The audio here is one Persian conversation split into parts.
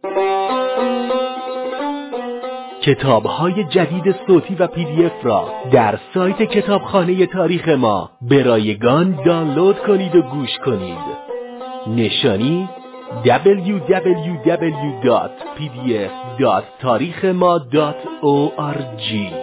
کتاب‌های جدید صوتی و PDF را در سایت کتابخانه تاریخ ما به رایگان دانلود کنید و گوش کنید. نشانی www.pdf.tarikhma.org.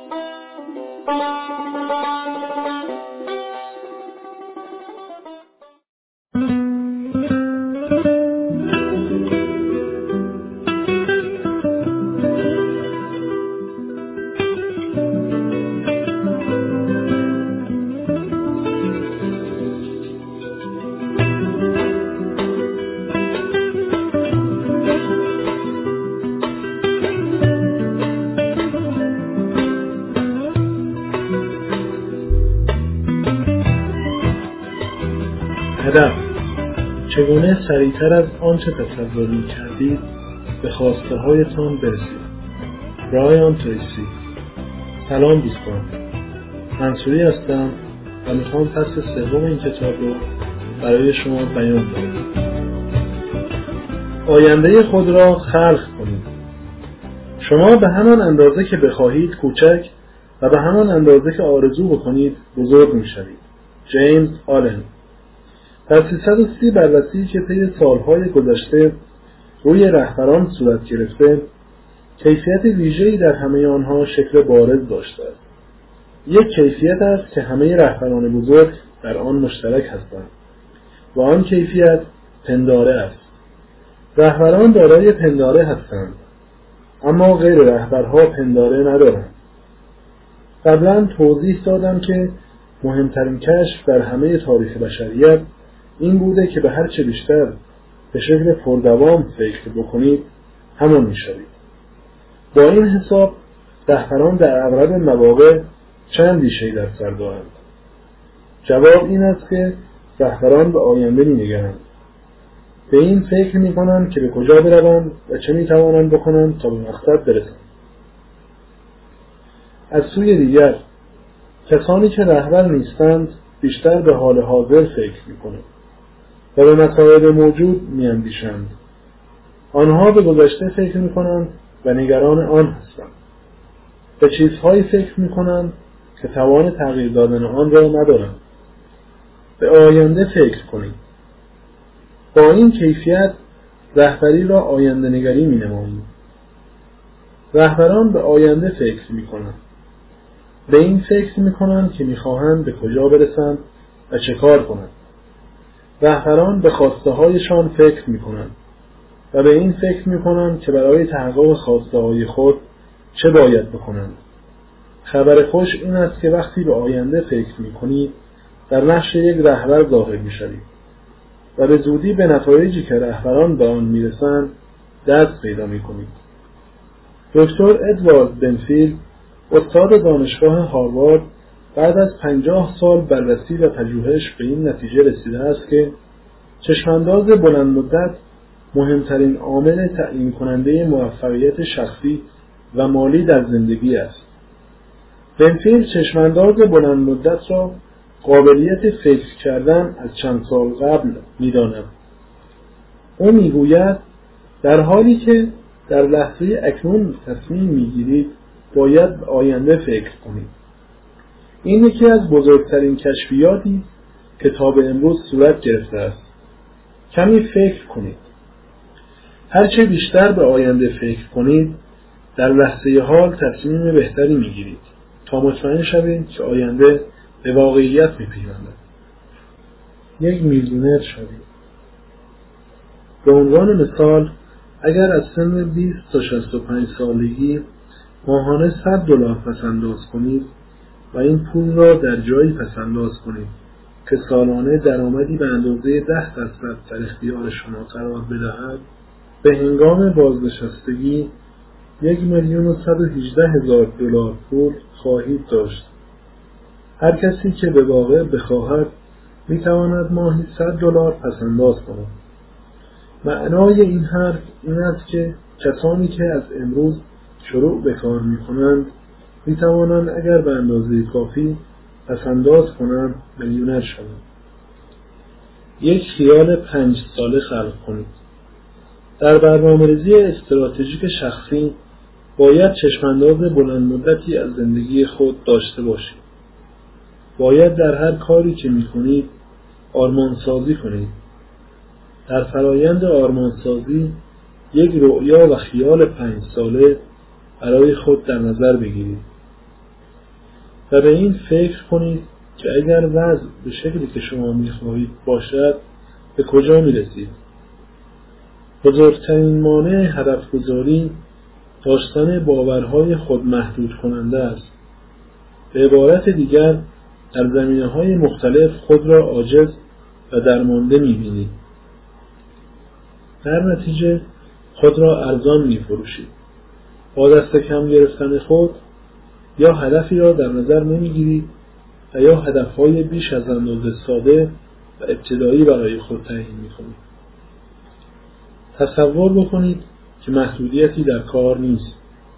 هدف: چگونه سریعتر از آنچه تصور می‌کردید به خواسته هایتان برسید. برایان تریسی. سلام دوستان، منصوری هستم و میخوام فصل سوم این کتاب رو برای شما بیان کنم. آینده خود را خلق کنید. شما به همان اندازه که بخواهید کوچک و به همان اندازه که آرزو بکنید بزرگ میشوید. جیمز آلن. در 330 بررسی که طی سالهای گذشته روی رهبران صورت گرفته، کیفیت ویژه‌ای در همه آنها شکل بارز داشته است. یک کیفیت است که همه رهبران بزرگ در آن مشترک هستند و آن کیفیت پنداره است. رهبران دارای پنداره هستند، اما غیر رهبرها پنداره ندارند. قبلا توضیح دادم که مهمترین کشف در همه تاریخ بشریت این بوده که به هر چه بیشتر به شکل پردوام فکر بکنید همان میشوید. با این حساب رهبران در اغلب مواقع چند ریشه‌ای در سر دارند. جواب این است که رهبران به آینده می‌نگرند. به این فکر می‌کنند که به کجا بروند و چه می‌توانند بکنند تا به مقصد برسند. از سوی دیگر کسانی که رهبر نیستند بیشتر به حال حاضر فکر می‌کنند و به مسائل موجود می‌اندیشند. آنها به گذشته فکر می‌کنند و نگران آن هستند. به چیزهایی فکر می‌کنند که توان تغییر دادن آن را ندارند. به آینده فکر کنید. با این کیفیت رهبری را آینده نگری می‌نمایید. رهبران به آینده فکر می‌کنند. به این فکر می‌کنند که می‌خواهند به کجا برسند و چه کار کنند. رهبران به خواسته هایشان فکر می‌کنند و به این فکر می‌کنند که برای تحقق خواسته های خود چه باید بکنند. خبر خوش این است که وقتی به آینده فکر می‌کنید در نقش یک رهبر ظاهر می‌شوید و به زودی به نتایجی که رهبران به آن می‌رسند دست پیدا می‌کنید. دکتر ادوارد بنفیلد، استاد دانشگاه هاروارد، بعد از 50 سال بررسی و پژوهش به این نتیجه رسیده است که چشمانداز بلند مدت مهمترین عامل تعیین کننده موفقیت شخصی و مالی در زندگی است. بنفیلد چشمانداز بلند مدت را قابلیت فکر کردن از چند سال قبل می‌داند. او می‌گوید در حالی که در لحظه اکنون تصمیم می‌گیرید باید به آینده فکر کنید. این یکی از بزرگترین کشفیاتی که تا به امروز صورت گرفته است. کمی فکر کنید. هرچه بیشتر به آینده فکر کنید در لحظه حال تصمیم بهتری می‌گیرید تا مطمئن شوید که آینده به واقعیت می‌پیوندد. یک میلیونر شوید. به عنوان مثال اگر از سن 20 تا 65 سالگی ماهانه $100 پس‌انداز کنید و این پول را در جایی پس‌انداز کنید که سالانه درآمدی به اندازه 10% در اختیار شما قرار بدهد، به هنگام بازنشستگی $1,118,000 پول خواهید داشت. هر کسی که به واقع بخواهد میتواند ماهی $100 پس‌انداز کند. معنای این حرف این است که کسانی که از امروز شروع به کار میکنند میتوانند اگر به اندازه کافی پس‌انداز کنند میلیونر شوند. یک خیال 5 ساله خلق کنید. در برنامه‌ریزی استراتژیک شخصی باید چشم‌انداز بلند مدتی از زندگی خود داشته باشید. باید در هر کاری که می‌کنید آرمانسازی کنید. در فرایند آرمانسازی یک رؤیا و خیال 5 ساله برای خود در نظر بگیرید و به این فکر کنید که اگر وضع به شکلی که شما می‌خواهید باشد به کجا می‌رسید. بزرگترین مانع هدفگذاری داشتن باورهای خود محدود کننده است. به عبارت دیگر در زمینه‌های مختلف خود را عاجز و درمانده می‌بینید. در نتیجه خود را ارزان می‌فروشید. با دست کم گرفتن خود یا هدفی را در نظر نمی‌گیرید و یا هدف‌های بیش از اندازه ساده و ابتدایی برای خود تعیین می‌کنید. تصور بکنید که محدودیتی در کار نیست.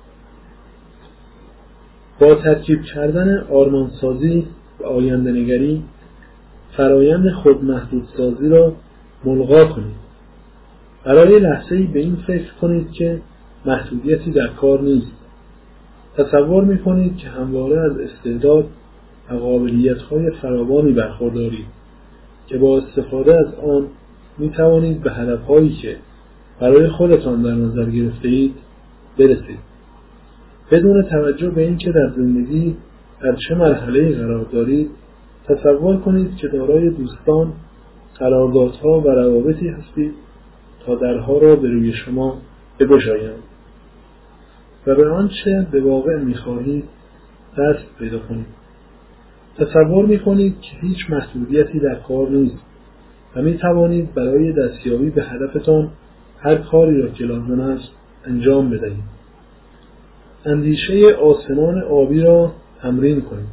با ترکیب کردن آرمانسازی و آینده‌نگری فرایند خودمحدودسازی را ملغا کنید. برای لحظه‌ای به این فکر کنید که محدودیتی در کار نیست. تصور می‌کنید که همواره از استعداد و قابلیت‌های فراوانی برخوردارید که با استفاده از آن می‌توانید به هدف‌هایی که برای خودتان در نظر گرفته‌اید برسید. بدون توجه به اینکه در زندگی در چه مرحله‌ای قرار دارید، تصور کنید که دارای دوستان، قراردادها و روابطی هستید تا درها را به روی شما بگشایند و به آنچه به واقع می‌خواهید دست پیدا کنید. تصور می‌کنید که هیچ محدودیتی در کار نیست و می‌توانید برای دستیابی به هدفتان هر کاری را که لازم است انجام بدهید. اندیشه آسمان آبی را تمرین کنید.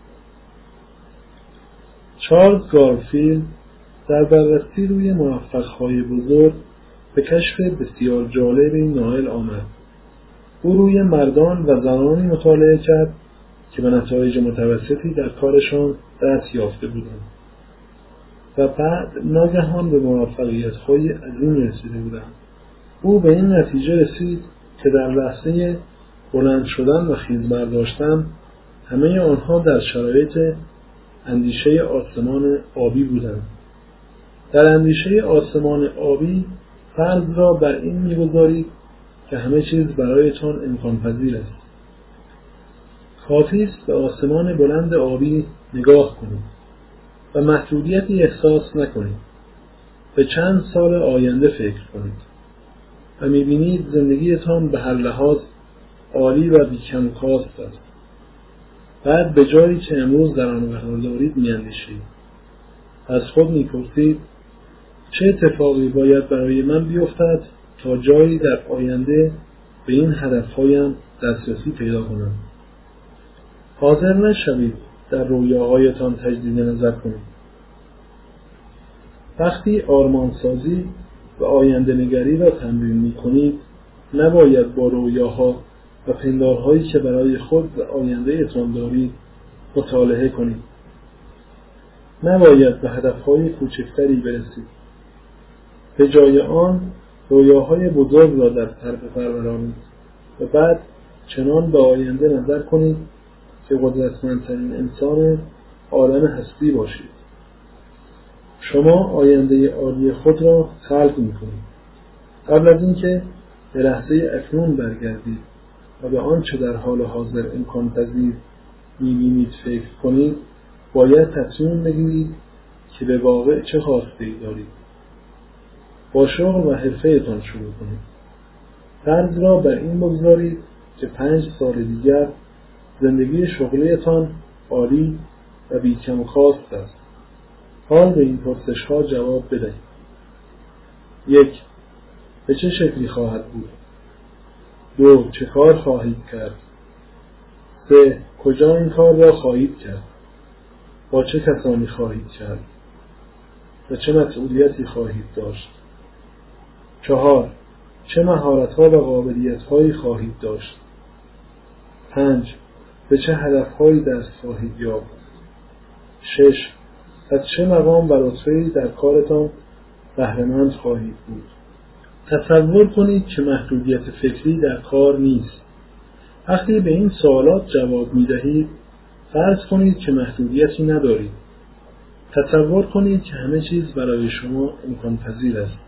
چارلز گارفیلد در بررسی روی موفق‌های بزرگ به کشف بسیار جالبی نائل آمد. او روی مردان و زنانی مطالعه کرد که به نتایج متوسطی در کارشان دست یافته بودند و بعد ناگهان به موفقیت‌های عظیمی رسیده بودند. او به این نتیجه رسید که در لحظه بلند شدن و خیز برداشتن همه آنها در شرایط اندیشه آسمان آبی بودند. در اندیشه آسمان آبی فرض را بر این می‌گذارید که همه چیز برایتان امکان پذیر است. کافی است به آسمان بلند آبی نگاه کنید و محدودیتی احساس نکنید. به چند سال آینده فکر کنید و می‌بینید زندگیتان به هر لحاظ عالی و بی‌کم کاست است. بعد به جایی که امروز در آن قرار دارید می‌اندیشید. از خود می‌پرسید چه اتفاقی باید برای من بیفتد تا جایی در آینده به این هدفهایم دسترسی پیدا کنم. حاضر نشوید در رویاهایتان تجدید نظر کنید. وقتی آرمانسازی و آینده نگری را تمرین می‌کنید، نباید با رویاها و پندارهایی که برای خود و آینده‌تان دارید مطالعه کنید. نباید به هدف‌های کوچکتری برسید. به جای آن رویاهای بزرگ را در سر بپرورانید و بعد چنان به آینده نظر کنید که قدرتمندترین انسان عالم هستی باشید. شما آینده عالی خود را خلق می‌کنید. قبل از اینکه به لحظه اکنون برگردید و به آنچه در حال حاضر امکان پذیر می‌بینید فکر کنید، باید تصمیم بگیرید که به واقع چه خواسته‌ای دارید. با شغل و حرفه‌تان شروع کنید. فرض را بر این بگذارید که 5 سال دیگر زندگی شغلیتان عالی و بی‌کم و کاست است. حال به این پرسش‌ها جواب بدهید. 1. به چه شکلی خواهد بود؟ 2. چه کار خواهید کرد؟ 3. کجا این کار را خواهید کرد؟ با چه کسانی خواهید کرد؟ و چه مسئولیتی خواهید داشت؟ 4. چه مهارت‌ها و قابلیت‌هایی خواهید داشت؟ 5. به چه هدف‌هایی دست خواهید یافت؟ 6. از چه مقام و رتبه‌ای در کارتان بهره‌مند خواهید بود؟ تصور کنید که محدودیت فکری در کار نیست. وقتی به این سوالات جواب می‌دهید، فرض کنید که محدودیتی ندارید. تصور کنید که همه چیز برای شما امکان پذیر است.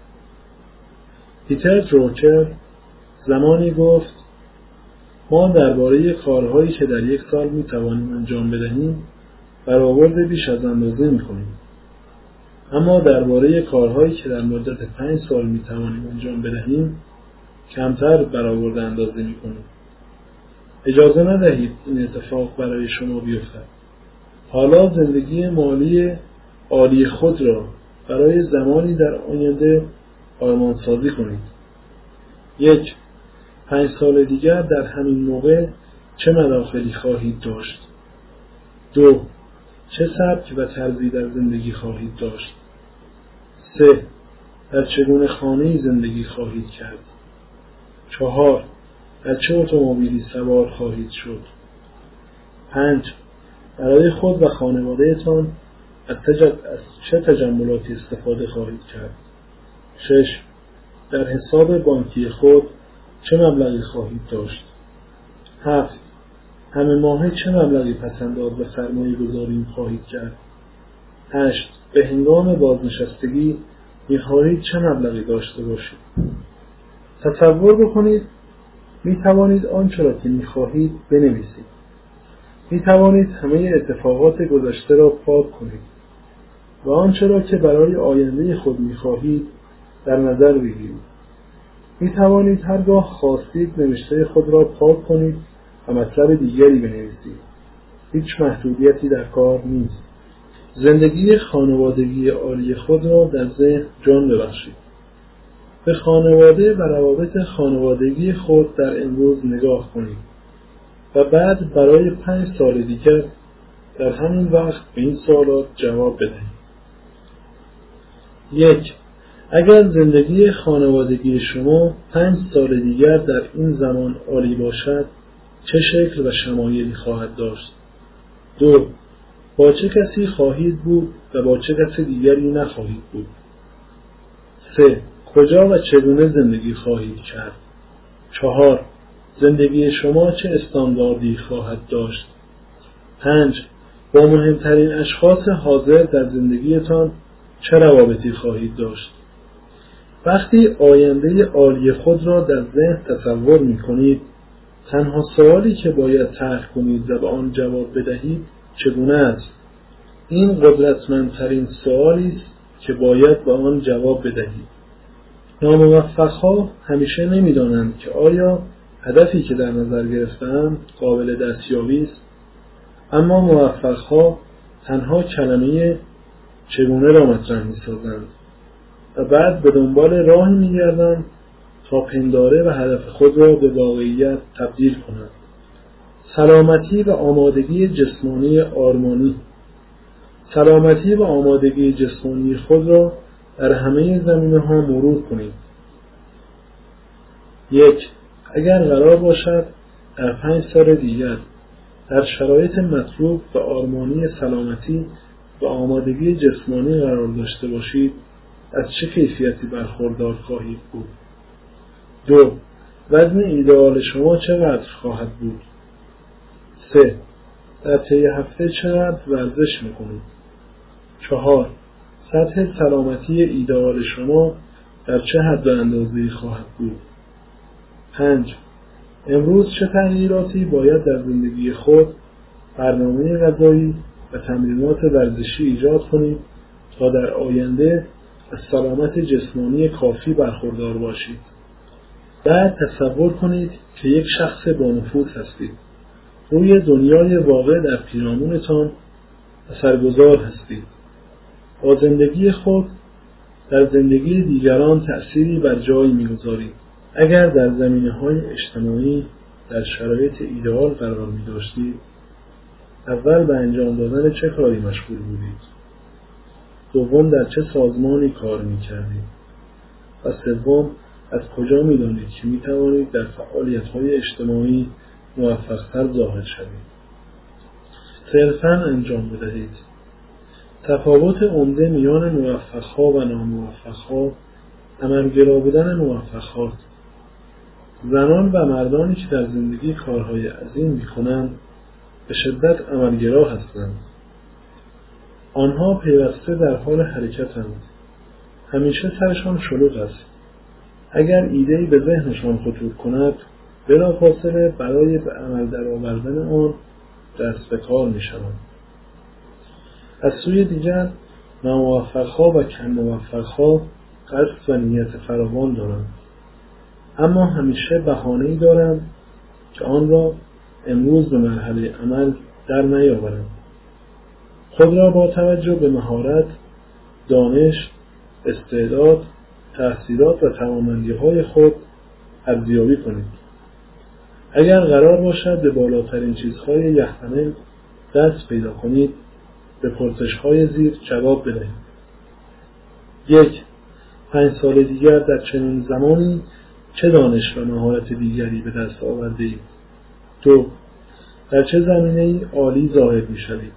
پیتر دروکر زمانی گفت: ما درباره کارهایی که در یک سال می‌توانیم انجام بدهیم برآورد بیش از اندازه می‌کنیم. اما درباره کارهایی که در مدت 5 سال می‌توانیم انجام بدهیم کمتر برآورد اندازه می‌کنیم. اجازه ندهید این اتفاق برای شما بیفتد. حالا زندگی مالی عالی خود را برای زمانی در آینده آرمان‌سازی کنید. 1. 5 سال دیگر در همین موقع چه مداخلی خواهید داشت؟ 2. چه سبک و طرزی در زندگی خواهید داشت؟ 3. در چگونه خانه‌ای زندگی خواهید کرد؟ 4. در چه اتومبیلی سوار خواهید شد؟ 5. برای خود و خانواده‌تان از چه تجملاتی استفاده خواهید کرد؟ 6. در حساب بانکی خود چه مبلغی خواهید داشت؟ 7. همه ماهه چه مبلغی پس‌انداز و سرمایه گذاری خواهید کرد؟ 8. به هنگام بازنشستگی می‌خواهید چه مبلغی داشته باشید؟ تصور بکنید می توانید آنچه را که می خواهید بنویسید. می توانید همه اتفاقات گذشته را پاک کنید و آنچه را که برای آینده خود می خواهید در نظر بگیرید. می توانید هرگاه خواستید نوشته خود را پاک کنید و مطلب دیگری بنویسید. هیچ محدودیتی در کار نیست. زندگی خانوادگی عالی خود را در ذهن جان ببخشید. به خانواده و روابط خانوادگی خود در امروز نگاه کنید و بعد برای 5 سال دیگر در همین وقت به این سوالات جواب بدهید. 1. اگر زندگی خانوادگی شما 5 سال دیگر در این زمان عالی باشد، چه شکل و شمایلی خواهد داشت؟ 2. با چه کسی خواهید بود و با چه کسی دیگری نخواهید بود؟ 3. کجا و چگونه زندگی خواهید کرد؟ 4. زندگی شما چه استانداردی خواهد داشت؟ 5. با مهمترین اشخاص حاضر در زندگیتان چه روابطی خواهید داشت؟ وقتی آینده عالی خود را در ذهن تصور می کنید، تنها سوالی که باید طرح کنید و به آن جواب بدهید چگونه است؟ این قدرتمندترین سوالی است که باید به آن جواب بدهید. ناموفق‌ها همیشه نمی‌دانند که آیا هدفی که در نظر گرفته‌اند قابل دستیابی است، اما موفق‌ها تنها کلمه چگونه را مطرح می‌سازند و بعد به دنبال راهی می‌گردند تا پنداره و هدف خود را به واقعیت تبدیل کنند. سلامتی و آمادگی جسمانی آرمانی. سلامتی و آمادگی جسمانی خود را در همه زمینه‌ها مرور کنید. 1. اگر قرار باشد در 5 سال دیگر در شرایط مطلوب و آرمانی سلامتی و آمادگی جسمانی قرار داشته باشید، از چه کیفیتی برخوردار خواهید بود؟ 2. وزن ایدئال شما چقدر خواهد بود؟ 3. در طی هفته چقدر ورزش می‌کنید؟ 4. سطح سلامتی ایدئال شما در چه حد و اندازه‌ای خواهد بود؟ 5. امروز چه تغییراتی باید در زندگی خود، برنامه غذایی و تمرینات ورزشی ایجاد کنید تا در آینده از سلامت جسمانی کافی برخوردار باشید؟ بعد تصور کنید که یک شخص با نفوذ هستید. روی دنیای واقع در پیرامونتان اثرگذار هستید. با زندگی خود در زندگی دیگران تأثیری بر جای می‌گذارید. اگر در زمینه‌های اجتماعی در شرایط ایدئال قرار می‌داشتید، اول به انجام دادن چه کاری مشغول بودید؟ دوم در چه سازمانی کار می‌کردید؟ و سوم از کجا می‌دانید که می‌توانید در فعالیت‌های اجتماعی موفق‌تر ظاهر شوید؟ صرفاً انجام بدهید. تفاوت عمده میان موفق‌ها و ناموفق‌ها عملگرا بودن موفقات. زنان و مردانی که در زندگی کارهای عظیم می‌کنند به شدت عملگرا هستند. آنها پیوسته در حال حرکتند. همیشه سرشان شلوغ است. اگر ایده‌ای به ذهنشان خطور کند، بلافاصله برای به عمل درآوردن آن دست به کار می‌شوند. از سوی دیگر ناموفق‌ها و کم موفق‌ها قصد و نیت فراوان دارند، اما همیشه بهانه‌ای دارند که آن را امروز به مرحله عمل در نیاورند. خود را با توجه به مهارت، دانش، استعداد، تحصیلات و توانمندی‌های خود ارزیابی کنید. اگر قرار باشد به بالاترین چیزهای یحتمل دست پیدا کنید، به پرسش‌های زیر جواب بدهید. 1. 5 سال دیگر در چنین زمانی چه دانش و مهارت دیگری به دست آورده‌اید؟ 2. در چه زمینه‌ای عالی ظاهر می‌شوید؟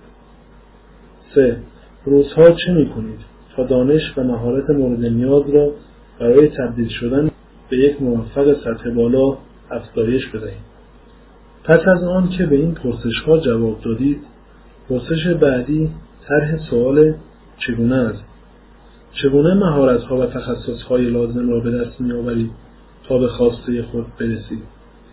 3. روزها چه می‌کنید تا دانش و مهارت مورد نیاز را برای تبدیل شدن به یک موفق سطح بالا افزایش بدهید؟ پس از آن که به این پرسش‌ها جواب دادید، پرسش بعدی طرح سوال چگونه است؟ چگونه مهارت‌ها و تخصص‌های لازم را به دست می‌آورید تا به خواسته خود برسید؟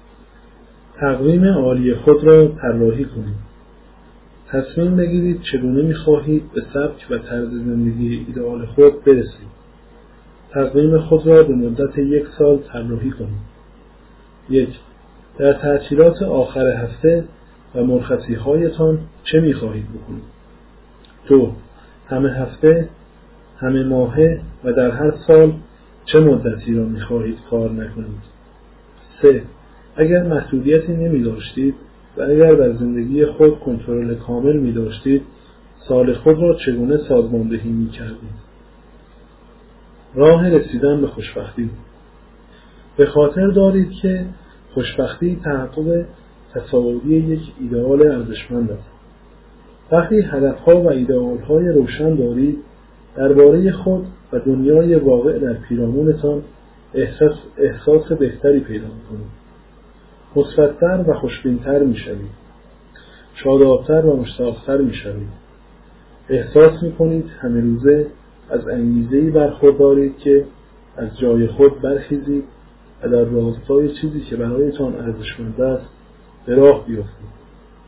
تقویم عالی خود را طراحی کنید. تصمیم بگیرید چگونه می‌خواهید به سبک و طرز زندگی ایدئال خود برسید. تقویم خود را به مدت 1 سال طراحی کنید. 1. در تعطیلات آخر هفته و مرخصی‌هایتان چه می‌خواهید بکنید؟ 2. همه هفته، همه ماهه و در هر سال چه مدتی را می‌خواهید کار نکنید؟ 3. اگر محدودیتی نمی‌داشتید و اگر در زندگی خود کنترل کامل می‌داشتید، سال خود را چگونه سازماندهی می‌کردید؟ راه رسیدن به خوشبختی. به خاطر دارید که خوشبختی تحقق تصاوری یک ایدئال ارزشمند است. وقتی هدف‌ها و ایدئال‌های روشن دارید، درباره خود و دنیای واقع در پیرامونتان احساس بهتری پیدا می‌کنید. مثبت‌تر و خوشبین‌تر می‌شوید. شاداب‌تر و مشتاق‌تر می‌شوید. احساس می‌کنید همه روزه از انگیزه‌ای برخوردارید که از جای خود برخیزید و در راستای چیزی که برایتان ارزشمند است به راه بیفتید.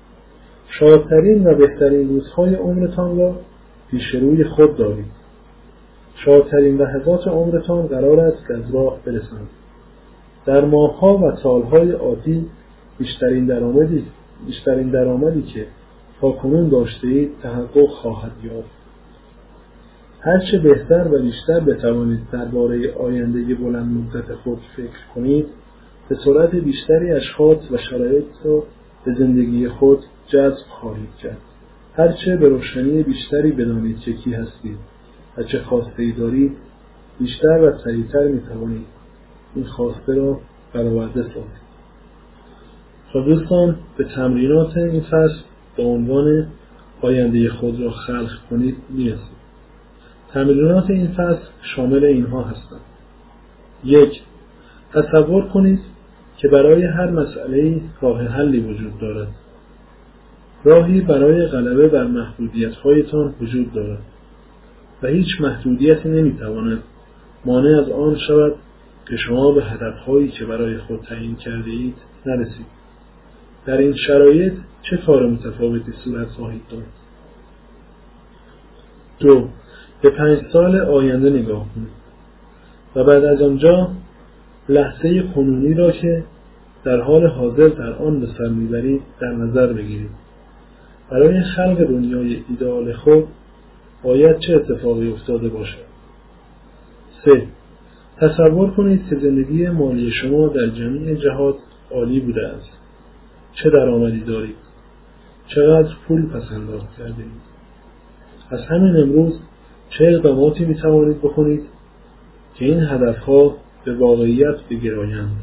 شادترین و بهترین روزهای عمرتان را پیش روی خود دارید. شادترین لحظات عمرتان قرار است که از راه برسند. در ماه‌ها و سال‌های آتی بیشترین درآمدی که تاکنون داشته‌اید تحقق خواهد یافت. هرچه بهتر و بیشتر بتوانید درباره آینده بلند مدت خود فکر کنید، به سرعت بیشتری اشخاص و شرایط را به زندگی خود جذب خواهید کرد. هرچه به روشنی بیشتری بدانید که کی هستید و چه خواسته‌ای دارید، بیشتر و سریعتر می‌توانید این خواسته را برآورده سازید. خب دوستان، به تمرینات این فصل به عنوان آینده خود را خلق کنید می‌رسید. تمرینات این فصل شامل اینها هستند. 1. تصور کنید که برای هر مسئله‌ای راه حلی وجود دارد. راهی برای غلبه بر محدودیت‌هایتان وجود دارد و هیچ محدودیتی نمی‌تواند مانع از آن شود که شما به هدف‌هایی که برای خود تعیین کرده اید نرسید. در این شرایط چه کار متفاوتی صورت خواهید داد؟ 2. به 5 سال آینده نگاه کنید و بعد از آنجا لحظه کنونی را که در حال حاضر در آن به سر میبرید در نظر بگیرید. برای خلق دنیای ایدئال خود باید چه اتفاقی افتاده باشد؟ 3. تصور کنید که زندگی مالی شما در جمیع جهات عالی بوده است. چه درآمدی دارید؟ چقدر پول پس‌انداز کردید؟ از همین امروز چه اقداماتی می توانید بکنید که این هدفها به واقعیت بگرایند؟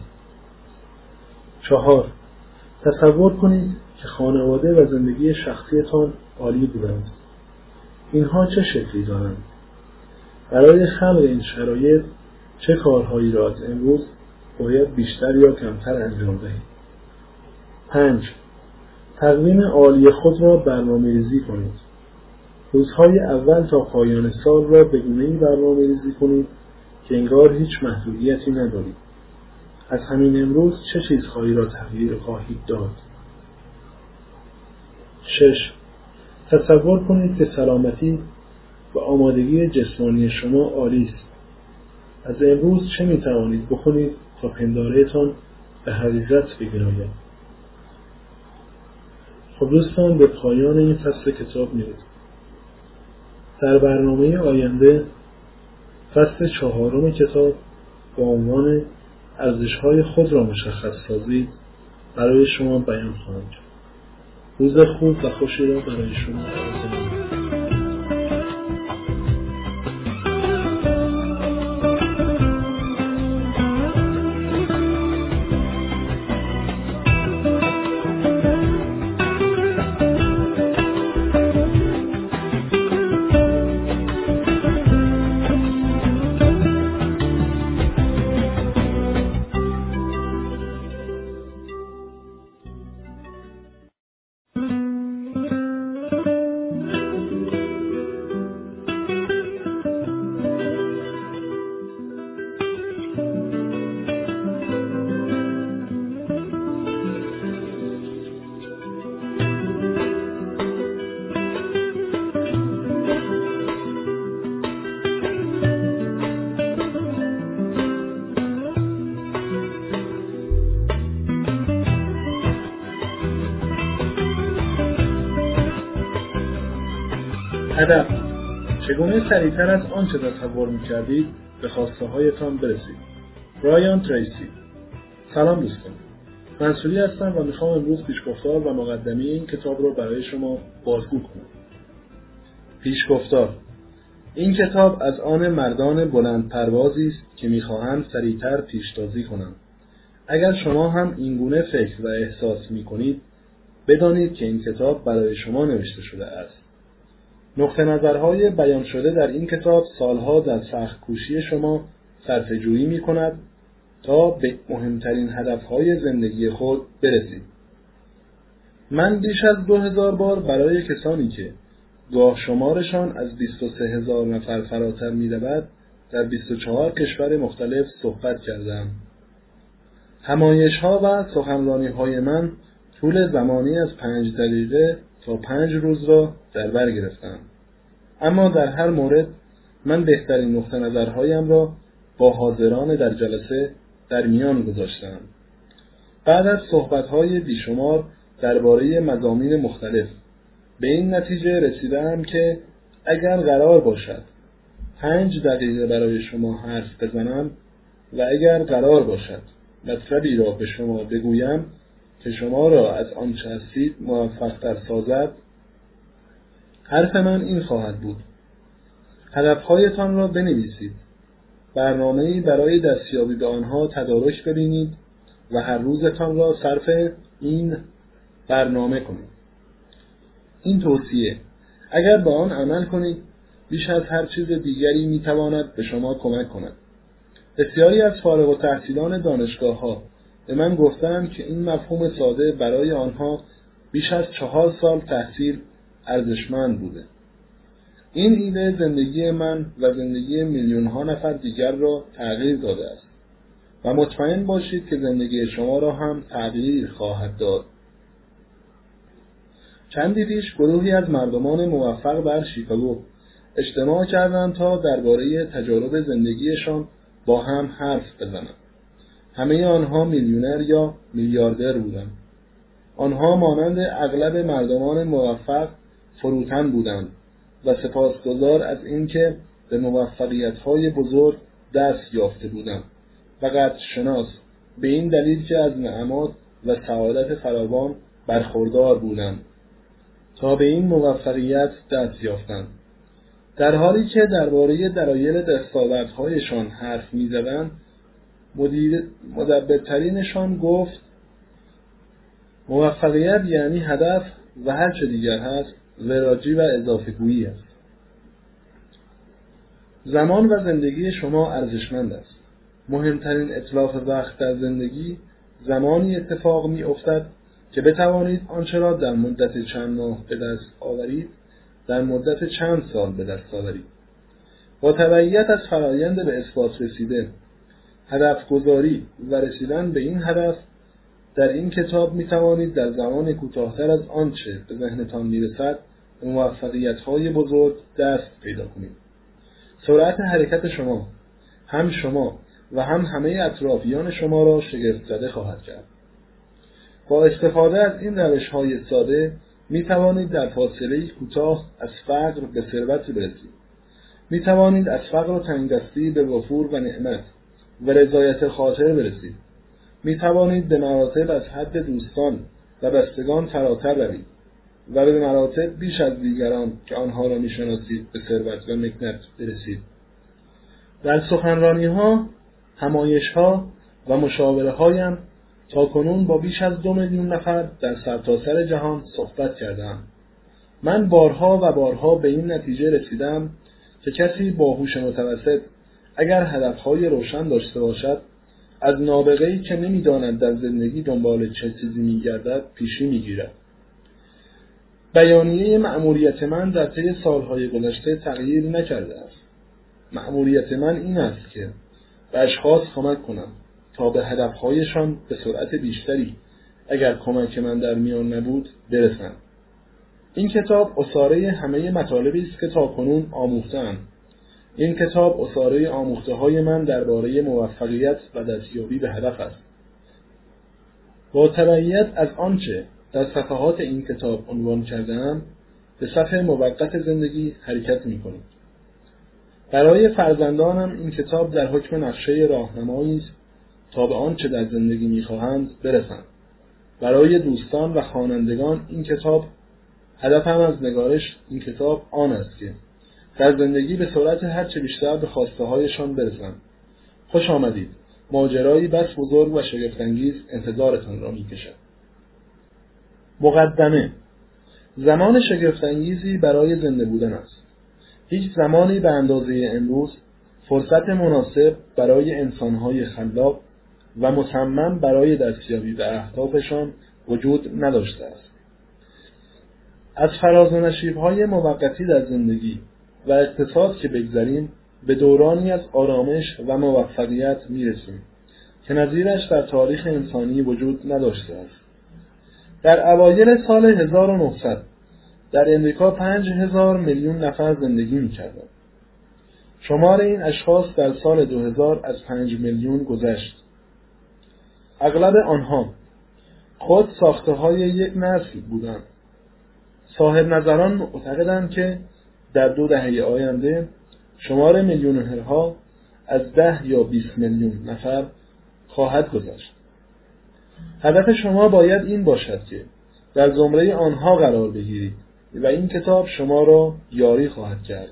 4. تصور کنید که خانواده و زندگی شخصیتان عالی بودند. اینها چه شکلی دارند؟ برای خلق این شرایط چه کارهایی را از امروز باید بیشتر یا کمتر انجام دهید. 5. تقویم عالی خود را برنامه‌ریزی کنید. روزهای اول تا پایان سال را به گونه‌ای برنامه‌ریزی کنید که انگار هیچ محدودیتی ندارید. از همین امروز چه چیزهایی را تغییر خواهید داد؟ 6. تصور کنید که سلامتی و آمادگی جسمانی شما عالی است. از امروز چه می توانید بکنید تا پنداره‌تان به حقیقت بگراید؟ خب دوستان، به پایان این فصل کتاب می‌رسیم. در برنامه آینده فصل 4 کتاب با عنوان ارزش‌های خود را مشخص سازید برای شما بیان خواهم کرد. روز خوب و خوشی را برای شما آرزو می‌کنم. هدف: چگونه سریعتر از آنچه تصور می‌کردید به خواسته‌هایتان برسید. برایان تریسی. سلام دوستان، منصوری هستم و میخوام امروز پیشگفتار و مقدمه این کتاب رو برای شما بازگو کنم. پیشگفتار: این کتاب از آن مردان بلند پروازی است که میخواهند سریعتر پیشتازی کنند. اگر شما هم اینگونه فکر و احساس میکنید، بدانید که این کتاب برای شما نوشته شده است. نقطه نظرهای بیان شده در این کتاب سالها در سخت کوشی شما صرفه‌جویی می‌کند تا به مهمترین هدفهای زندگی خود برسید. من بیش از 2000 بار برای کسانی که گاه شمارشان از 23000 نفر فراتر می‌رود در 24 کشور مختلف صحبت کردم. همایش‌ها و سخنرانی‌های من طول زمانی از 5 دقیقه تا 5 روز را در بر گرفتم. اما در هر مورد من بهترین نقطه نظرهایم را با حاضران در جلسه در میان گذاشتم. بعد از صحبت‌های بیشمار درباره مضامین مختلف به این نتیجه رسیدم که اگر قرار باشد 5 دقیقه برای شما حرف بزنم و اگر قرار باشد مطلبی را به شما بگویم که شما را از آنچه هستید موفق‌تر سازد، حرف من این خواهد بود: هدفهایتان را بنویسید، برنامه‌ای برای دستیابی به آنها تدارک ببینید و هر روزتان را صرف این برنامه کنید. این توصیه اگر به آن عمل کنید بیش از هر چیز دیگری میتواند به شما کمک کند. بسیاری از فارغ التحصیلان دانشگاه‌ها به من گفتند که این مفهوم ساده برای آنها بیش از 4 سال تحصیل ارزشمند بوده. این ایده زندگی من و زندگی میلیون‌ها نفر دیگر را تغییر داده است و مطمئن باشید که زندگی شما را هم تغییر خواهد داد. چندی پیش گروهی از مردمان موفق در شیکاگو اجتماع کردند تا درباره تجارب زندگیشان با هم حرف بزنند. همه آنها میلیونر یا میلیاردر بودند. آنها مانند اغلب مردمان موفق فروتن بودند و سپاسگزار از اینکه به موفقیت‌های بزرگ دست یافته بودند و قدرشناس به این دلیل که از نعمات و سعادت فراوان برخوردار بودند تا به این موفقیت دست یافتند. در حالی که درباره دلایل دستاوردهایشان حرف می‌زدند، مدبرترینشان گفت موفقیت یعنی هدف و هر چه دیگر هست وراجی و اضافه‌گویی است. زمان و زندگی شما ارزشمند است. مهمترین اتلاف وقت در زندگی زمانی اتفاق می افتد که بتوانید آنچه را در مدت چند ماه به دست آورید در مدت چند سال به دست آورید. با تبعیت از فرایند به اثبات رسیده، هدف گذاری و رسیدن به این هدف در این کتاب می توانید در زمان کوتاه‌تر از آنچه به ذهنتان می رسد به موفقیت‌های بزرگ دست پیدا کنید. سرعت حرکت شما، هم شما و هم همه اطرافیان شما را شگفت زده خواهد کرد. با استفاده از این روش‌های ساده می توانید در فاصله کوتاه از فقر به ثروت برسید. می توانید از فقر و تنگدستی به وفور و نعمت و رضایت خاطر برسید. می توانید به مراتب از حد دوستان و بستگان فراتر روید و به مراتب بیش از دیگران که آنها را می شناسید به ثروت و مکنت برسید. در سخنرانی‌ها، همایش‌ها و مشاوره‌هایم تا کنون با بیش از 2 میلیون نفر در سرتاسر جهان صحبت کردم. من بارها و بارها به این نتیجه رسیدم که کسی با هوش متوسط اگر هدفهای روشن داشته باشد، از نابغه‌ای که نمی‌داند در زندگی دنبال چه چیزی می‌گردد پیشی می‌گیرد. بیانیه مأموریت من در طی سالهای گذشته تغییر نکرده است. مأموریت من این است که به اشخاص کمک کنم تا به هدفهایشان به سرعت بیشتری اگر کمک من در میان نبود برسند. این کتاب عصاره همه مطالبی است که تاکنون آموخته‌ام. این کتاب عصاره آموخته‌های من درباره موفقیت و دستیابی به هدف است. با تبعیت از آنچه در صفحات این کتاب عنوان کرده‌ام به صفحه موقت زندگی حرکت می‌کنید. برای فرزندانم این کتاب در حکم نقشه راهنمایی است تا به آنچه در زندگی می‌خواهند برسند. برای دوستان و خوانندگان این کتاب، هدفم از نگارش این کتاب آن است که در زندگی به سرعت هرچه بیشتر به خواسته‌هایشان برسند. خوش آمدید. ماجرایی بس بزرگ و شگفت‌انگیز انتظارتان را می‌کشد. مقدمه: زمان شگفت‌انگیزی برای زنده بودن است. هیچ زمانی به اندازه امروز فرصت مناسب برای انسان‌های خلاق و مصمم برای دستیابی به اهدافشان وجود نداشته است. از فراز و نشیب‌های موقتی در زندگی و اقتصاد که بگذریم، به دورانی از آرامش و موفقیت می‌رسیم که نظیرش در تاریخ انسانی وجود نداشته است. در اوایل سال 1900 در امریکا 5,000 میلیون نفر زندگی می‌کردند. شمار این اشخاص در سال 2000 از 5 میلیون گذشت. اغلب آنها خود ساخته‌های یک نسل بودند. صاحب نظران معتقدند که در 2 دهه آینده شمار میلیونرها از 10 یا 20 میلیون نفر خواهد گذشت. هدف شما باید این باشد که در زمره آنها قرار بگیرید و این کتاب شما را یاری خواهد کرد.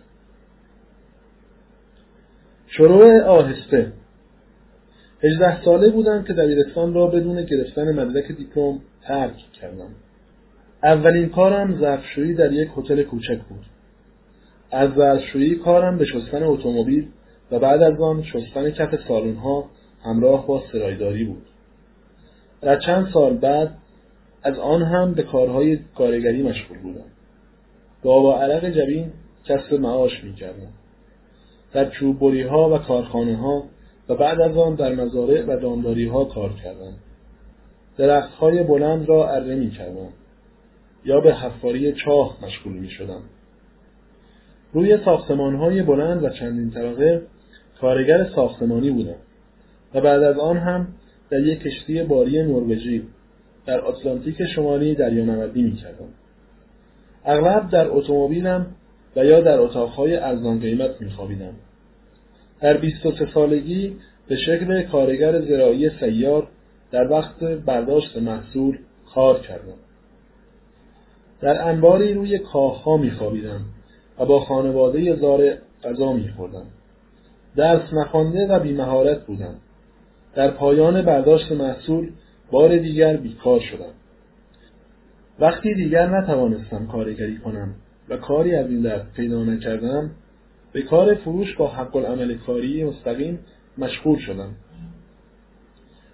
شروع آهسته. 18 ساله بودم که دبیرستان را بدون گرفتن مدرک دیپلم ترک کردم. اولین کارم ظرفشویی در یک هتل کوچک بود. از ظرفشویی کارم به شستن اتومبیل و بعد از آن شستن کف سالن‌ها همراه با سرایداری بود. در چند سال بعد از آن هم به کارهای کارگری مشغول بودم. با عرق جبین کسب معاش می‌کردم. در چوببری‌ها و کارخانه‌ها و بعد از آن در مزارع و دامداری‌ها کار کردم. درخت‌های بلند را اره می‌کردم یا به حفاری چاه مشغول می‌شدم. روی ساختمان‌های بلند و چندین طبقه کارگر ساختمانی بودم و بعد از آن هم در یک کشتی باری نروژی در آتلانتیک شمالی دریانوردی می‌کردم. اغلب در اتومبیلم و یا در اتاق‌های ارزان قیمت می‌خوابیدم. در 23 سالگی به شکل کارگر زراعی سیار در وقت برداشت محصول کار کردم. در انباری روی کاخ‌ها می‌خوابیدم و با خانواده زار غذا می‌خوردم. درس نخوانده و بی‌مهارت بودم. در پایان برداشت محصول بار دیگر بیکار شدم. وقتی دیگر نتوانستم کارگری کنم و کاری از این دست پیدا نکردم، به کار فروش با حق العمل کاری مستقیم مشغول شدم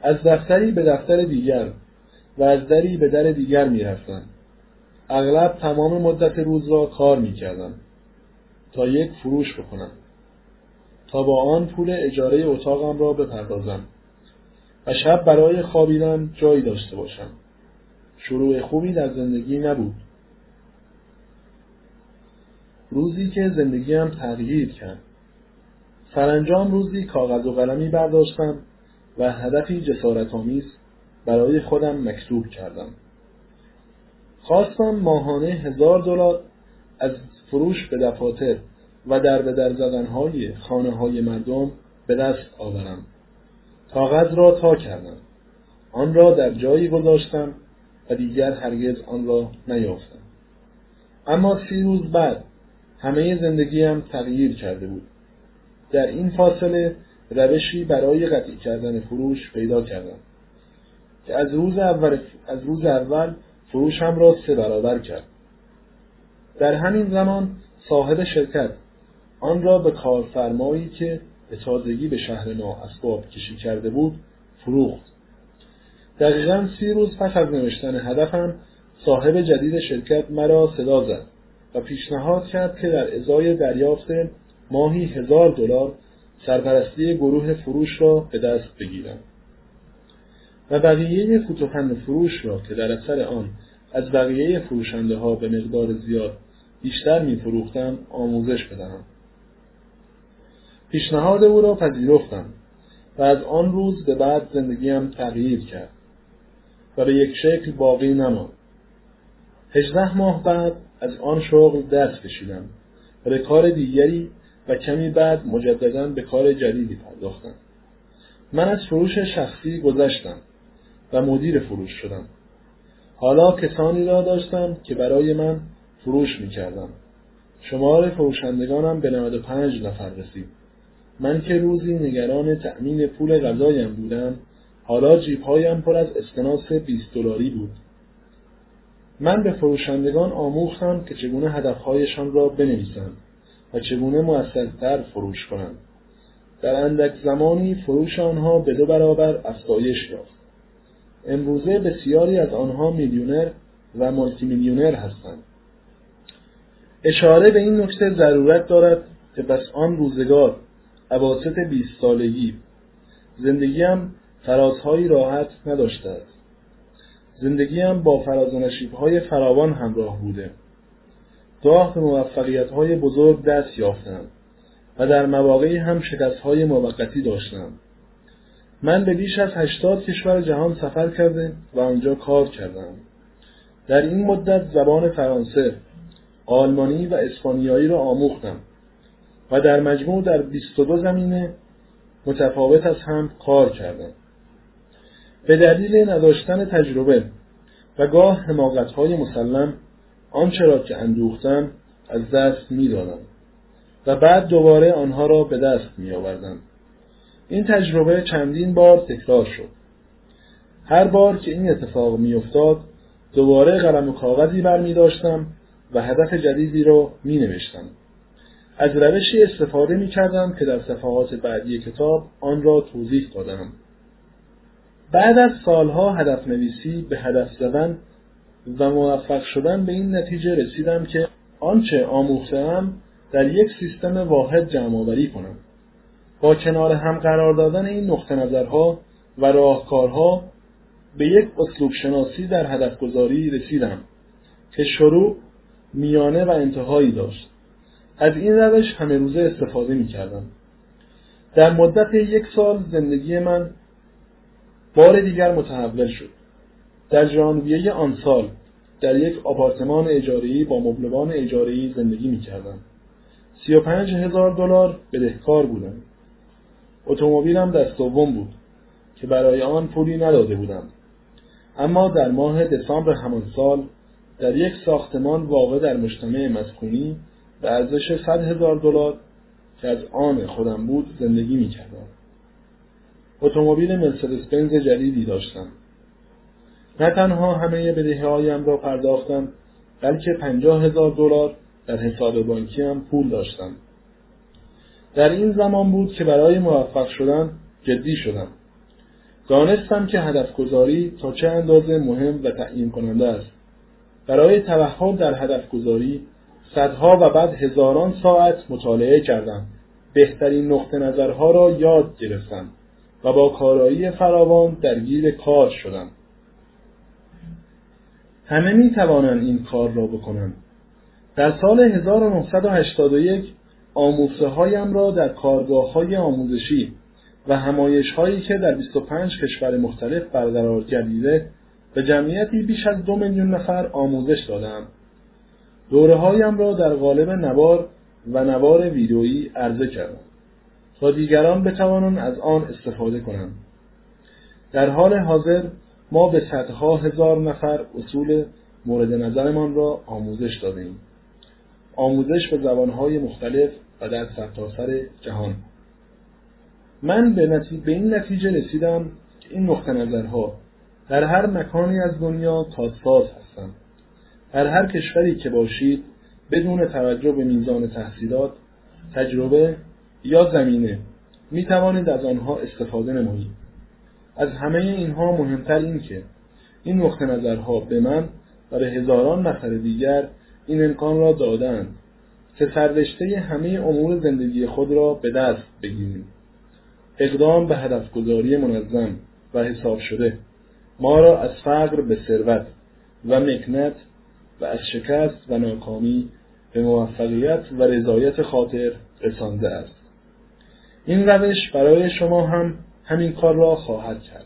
از دفتری به دفتر دیگر و از دری به در دیگر می‌رفتم. اغلب تمام مدت روز را کار می‌کردم تا یک فروش بکنم، تا با آن پول اجاره اتاقم را بپردازم و شب برای خوابیدن جایی داشته باشم. شروع خوبی در زندگی نبود. روزی که زندگیم تغییر کرد. سرانجام روزی کاغذ و قلمی برداشتم و هدفی جسارت‌آمیز برای خودم مکتوب کردم. خواستم ماهانه $1000 از فروش به دفاتر و در به در زدن‌های خانه‌های مردم به دست آورم. کاغذ را تا کردم. آن را در جایی گذاشتم و دیگر هرگز آن را نیافتم. اما 30 روز بعد همه زندگیم تغییر کرده بود. در این فاصله روشی برای قطعی کردن فروش پیدا کردم که از روز اول فروشم را 3 برابر کرد. در همین زمان صاحب شرکت آن را به کارفرمایی که به تازگی به شهر ما اسباب کشی کرده بود فروخت. دقیقاً 30 روز پس از نوشتن هدفم صاحب جدید شرکت مرا صدا زد و پیشنهاد کرد که در ازای دریافت ماهی $1000 سرپرستی گروه فروش را به دست بگیرم و بقیه فوتوفن فروش را که در اثر آن از بقیه فروشنده ها به مقدار زیاد بیشتر می فروختم آموزش بدهم. پیشنهاد او را پذیرفتم و از آن روز به بعد زندگیم تغییر کرد و به یک شکل باقی نماند. 18 ماه بعد از آن شغل دست کشیدم و به کار دیگری و کمی بعد مجدداً به کار جدیدی پرداختم. من از فروش شخصی گذشتم و مدیر فروش شدم. حالا کسانی را داشتم که برای من فروش می‌کردم. شمار فروشندگانم به 95 نفر رسید. من که روزی نگران تأمین پول غذایم بودم، حالا جیب‌هایم پر از اسکناس $20 بود. من به فروشندگان آموختم که چگونه هدفهایشان را بنویسند و چگونه مؤثرتر فروش کنند. در اندک زمانی فروش آنها به 2 برابر افزایش یافت. امروزه بسیاری از آنها میلیونر و مولتی میلیونر هستند. اشاره به این نکته ضرورت دارد که پس آن روزگار اواسط 20 سالگی زندگیم فرازهایی راحت نداشته است. زندگیم با فراز و نشیب‌های فراوان همراه بوده. گاه به موفقیت‌های بزرگ دست یافتم و در مواقعی هم شکست‌های موقتی داشتم. من به بیش از 80 کشور جهان سفر کرده و آنجا کار کردم. در این مدت زبان فرانسه، آلمانی و اسپانیایی را آموختم و در مجموع در 22 زمینه متفاوت از هم کار کردم. به دلیل نداشتن تجربه و گاه حماقت‌های مسلم آنچه را که اندوختم از دست می‌دادم و بعد دوباره آنها را به دست می‌آوردم. این تجربه چندین بار تکرار شد. هر بار که این اتفاق می‌افتاد دوباره قلم و کاغذی برمی‌داشتم و هدف جدیدی را می‌نوشتم. از روشی استفاده می‌کردم که در صفحات بعدی کتاب آن را توضیح دادم. بعد از سالها هدف نویسی به هدف زدن و موفق شدن به این نتیجه رسیدم که آنچه آموخته‌ام در یک سیستم واحد جمع‌آوری کنم. با کنار هم قرار دادن این نقطه نظرها و راهکارها به یک اسلوب شناسی در هدف گذاری رسیدم که شروع، میانه و انتهایی داشت. از این روش همه روزه استفاده می‌کردم. در مدت 1 سال زندگی من بار دیگر متحول شد. در ژانویه آن سال در یک آپارتمان اجاره‌ای با مبلمان اجاره‌ای زندگی می‌کردم. $35,000 بدهکار بودم. اتومبیلم دست دوم بود که برای آن پولی نداده بودم. اما در ماه دسامبر همان سال در یک ساختمان واقع در مجتمع مسکونی به ارزش $100,000 که از آن خودم بود زندگی می‌کردم. اتومبیل مرسدس بنز جدیدی داشتم. نه تنها همه بدهی‌هایم را پرداختم، بلکه $50,000 در حساب بانکیم پول داشتم. در این زمان بود که برای موفق شدن جدی شدم. دانستم که هدف گذاری تا چه اندازه مهم و تعیین کننده است. برای توحد در هدف گذاری صدها و بعد هزاران ساعت مطالعه کردم. بهترین نقطه نظرها را یاد گرفتم و با کارایی فراوان درگیر کار شدم. همه می توانند این کار را بکنند. در سال 1981 آموزه هایم را در کارگاه های آموزشی و همایش هایی که در 25 کشور مختلف برقرار گردیده به جمعیتی بیش از 2 میلیون نفر آموزش دادم. دوره هایم را در قالب نوار ویدئویی عرضه کردم تا دیگران بتوانند از آن استفاده کنند. در حال حاضر ما به صدها هزار نفر اصول مورد نظرمان را آموزش دادیم. آموزش به زبانهای مختلف و در سرتاسر جهان. من به این نتیجه رسیدم که این نقطه نظرها در هر مکانی از دنیا کارساز هستند. در هر کشوری که باشید بدون توجه به میزان تحصیلات، تجربه یا زمینه می توانید از آنها استفاده نمایید. از همه اینها مهمتر این که این نقطه نظرها به من و به هزاران نفر دیگر این امکان را دادند که سررشته همه امور زندگی خود را به دست بگیریم. اقدام به هدفگذاری منظم و حساب شده ما را از فقر به ثروت و مکنت و از شکست و ناکامی به موفقیت و رضایت خاطر رسانده است. این روش برای شما هم همین کار را خواهد کرد.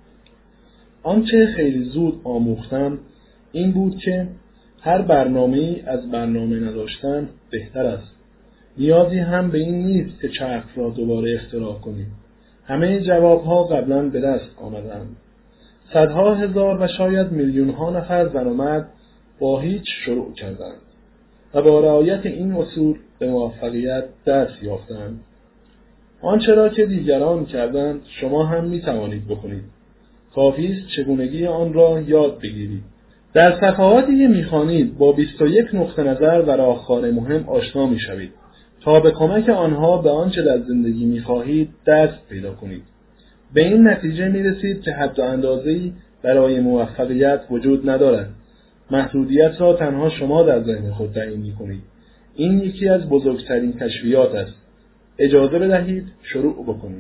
آنچه خیلی زود آموختم این بود که هر برنامه‌ای از برنامه نداشتن بهتر است. نیازی هم به این نیست که چرخ را دوباره اختراع کنیم. همه جوابها قبلا به دست آمدند. صدها هزار و شاید میلیون ها نفر زن و مرد با هیچ شروع کردند و با رعایت این اصول به موفقیت دست یافتند. آنچه را که دیگران کردند شما هم می توانید بکنید. کافی است چگونگی آن را یاد بگیرید. در صفحاتی که می‌خوانید با 21 نقطه نظر و راهکار مهم آشنا می‌شوید تا به کمک آنها به آنچه در زندگی می‌خواهید دست پیدا کنید. به این نتیجه می‌رسید که حد و اندازه‌ای برای موفقیت وجود ندارد. محدودیت را تنها شما در ذهن خود تعیین می‌کنید. این یکی از بزرگترین کشفیات است. اجازه بدهید شروع بکنید.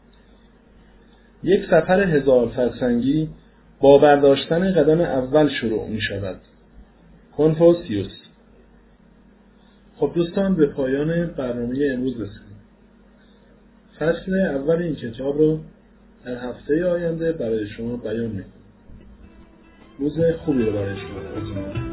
یک سفر 1000 فرسنگی با برداشتن قدم اول شروع می شود. کنفوسیوس. خب دوستان به پایان برنامه امروز رسیدیم. فصل اول این کتاب رو در هفته آینده برای شما بیان می کنم. روز خوبی رو برای شما آرزو می‌کنم.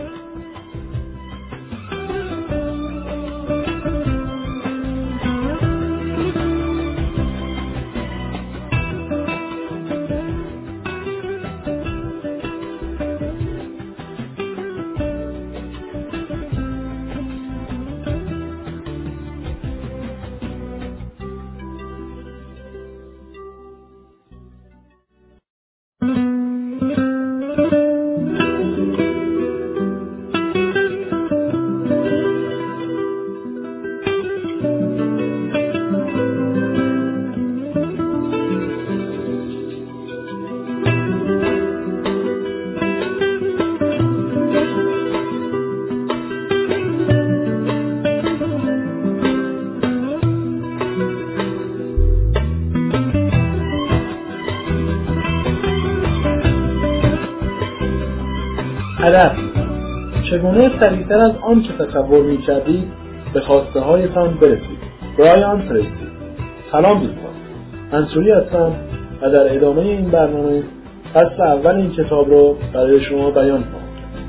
هدف چگونه سریعتر از آن که تصور می‌کردید به خواسته هایتان برسید. برایان تریسی. سلام دوستان، منصوری هستم و در ادامه این برنامه فصل اول این کتاب رو برای شما بیان خواهم کرد.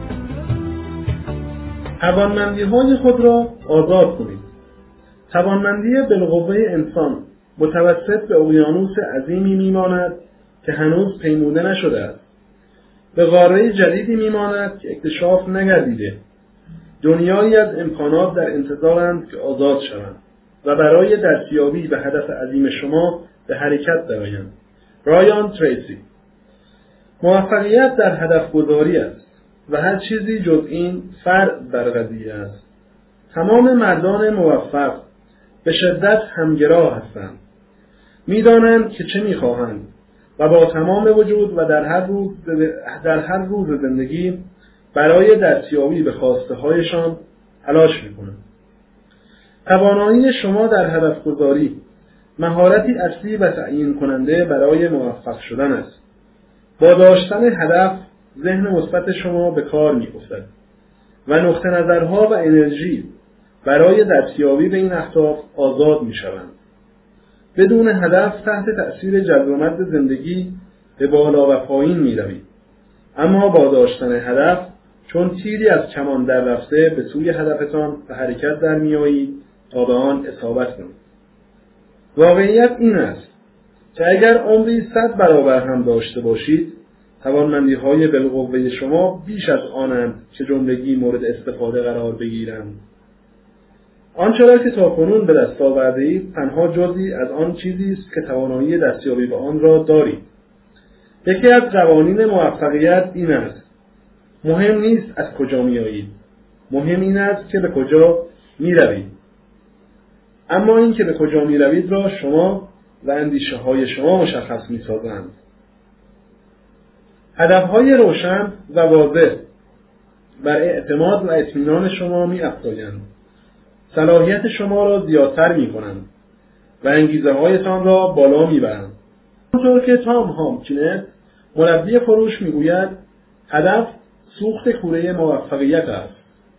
توانمندی‌های خود را آزاد کنید. توانمندی بالقوه انسان متوسط به اقیانوس عظیمی میماند که هنوز پیموده نشده است. به قاره جدیدی میماند که اکتشاف نگردیده. دنیایی از امکانات در انتظارند که آزاد شوند و برای دستیابی به هدف عظیم شما به حرکت درآیند. برایان تریسی. موفقیت در هدف گذاری است و هر چیزی جز این فرع بر قضیه است. تمام مردان موفق به شدت همگرا هستند. می‌دانند که چه می‌خواهند و با تمام وجود و در هر روز زندگی برای دستیابی به خواسته‌هایشان تلاش می‌کنند. توانایی شما در هدف‌گذاری مهارتی اصلی و تعیین کننده برای موفق شدن است. با داشتن هدف ذهن مثبت شما به کار می‌افتد و نقطه نظرها و انرژی برای دستیابی به این اهداف آزاد می‌شوند. بدون هدف تحت تأثیر جذب و مد زندگی به بالا و پایین می‌روید. اما با داشتن هدف چون تیری از کمان در رفته به سوی هدفتان به حرکت در می‌آیید تا به آن اصابت کنید. واقعیت این است که اگر عمری 100 برابر هم داشته باشید، توانمندی‌های بالقوه شما بیش از آنند که جملگی مورد استفاده قرار بگیرند. آنچه را که تاکنون به دست آورده‌اید تنها جزئی از آن چیزی است که توانایی دستیابی به آن را دارید. یکی از قوانین موفقیت این است: مهم نیست از کجا می‌آیید، مهم این است که به کجا می‌روید. اما این که به کجا می‌روید را شما و اندیشه‌های شما مشخص می‌سازند. هدف‌های روشن و واضح بر اعتماد و اطمینان شما می‌افزایند. صلاحیت شما را زیادتر می‌کنند و انگیزه‌هایتان را بالا می‌برند. همونطور که تام هامکینت مربی فروش می‌گوید، هدف سوخت کوره موفقیت است.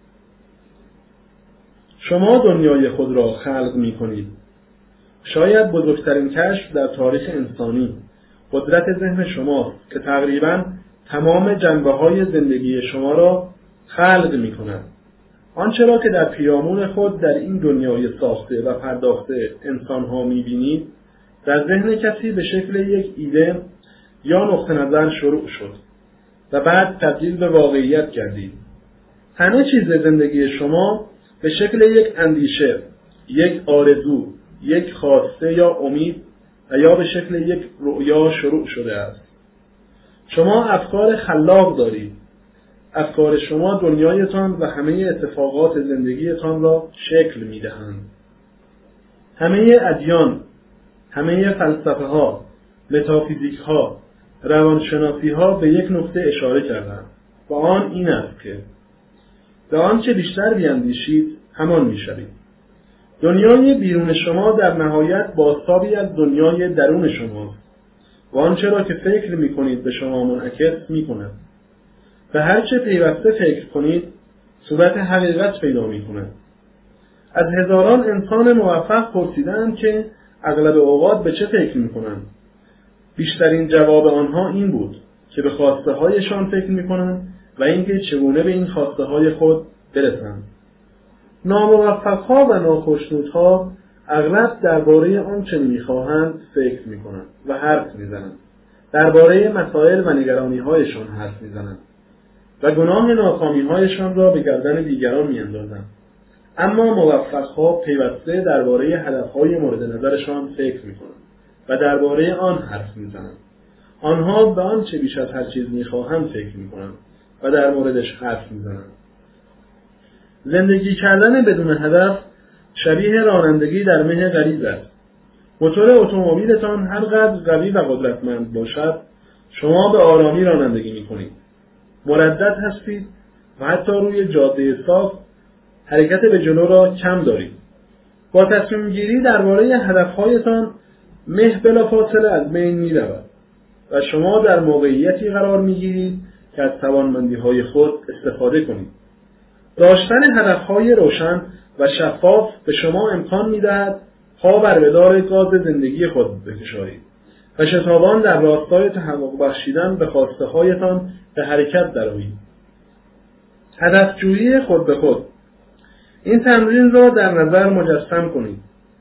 شما دنیای خود را خلق می‌کنید. شاید بزرگترین کشف در تاریخ انسانی قدرت ذهن شماست که تقریباً تمام جنبه‌های زندگی شما را خلق می‌کند. آنچه را که در پیرامون خود در این دنیای ساخته و پرداخته انسان‌ها می‌بینید، در ذهن کسی به شکل یک ایده یا نقطه نظر شروع شد و بعد تبدیل به واقعیت گردید. همه چیز زندگی شما به شکل یک اندیشه، یک آرزو، یک خواسته یا امید و یا به شکل یک رؤیا شروع شده است. شما افکار خلاق دارید. افکار شما دنیایتان و همه اتفاقات زندگیتان را شکل می‌دهند. همه ادیان، همه فلسفه‌ها، متافیزیک‌ها، روانشناسی‌ها به یک نقطه اشاره کردند و آن این است که به آنچه بیشتر بیندیشید همان می‌شوید. دنیای بیرون شما در نهایت بازتابی از دنیای درون شماست و آنچه را که فکر می‌کنید به شما منعکس می‌کند. به هر چه پیوسته فکر کنید صورت حقیقت پیدا می‌کند. از هزاران انسان موفق پرسیدند که اغلب اوقات به چه فکر می‌کنند. بیشترین جواب آنها این بود که به خواسته‌هایشان فکر می‌کنند و اینکه چگونه به این خواسته‌های خود برسند. ناموفق‌ها و ناخشنودها اغلب درباره آنچه می‌خواهند فکر می‌کنند و حرف می‌زنند. درباره مسائل و نگرانی‌هایشان حرف می‌زنند و گناه ناکامی‌هایشان را به گردن دیگران می‌اندازند. اما موفق‌ها پیوسته درباره هدف‌های مورد نظرشان فکر می‌کنند و درباره آن حرف می‌زنند. آنها به آنچه بیش از هر چیز می‌خواهند فکر می‌کنند و در موردش حرف می‌زنند. زندگی کردن بدون هدف شبیه رانندگی در مه غریب است. موتور اتومبیلتان هر قدر قوی و قدرتمند باشد، شما به آرامی رانندگی می‌کنید. مردد هستید و حتی روی جاده صاف حرکت به جلو را کم دارید. با تصمیم گیری درباره هدف‌هایتان مه بلافاصله از بین می‌رود و شما در موقعیتی قرار می‌گیرید که از توانمندی‌های خود استفاده کنید. داشتن هدف‌های روشن و شفاف به شما امکان می‌دهد پا بر مدار گاز زندگی خود بکشانید و شتابان در راستای تحقق بخشیدن به خواسته‌هایتان به حرکت درآیید. هدفجویی خود به خود. این تمرین را در نظر مجسم کنید.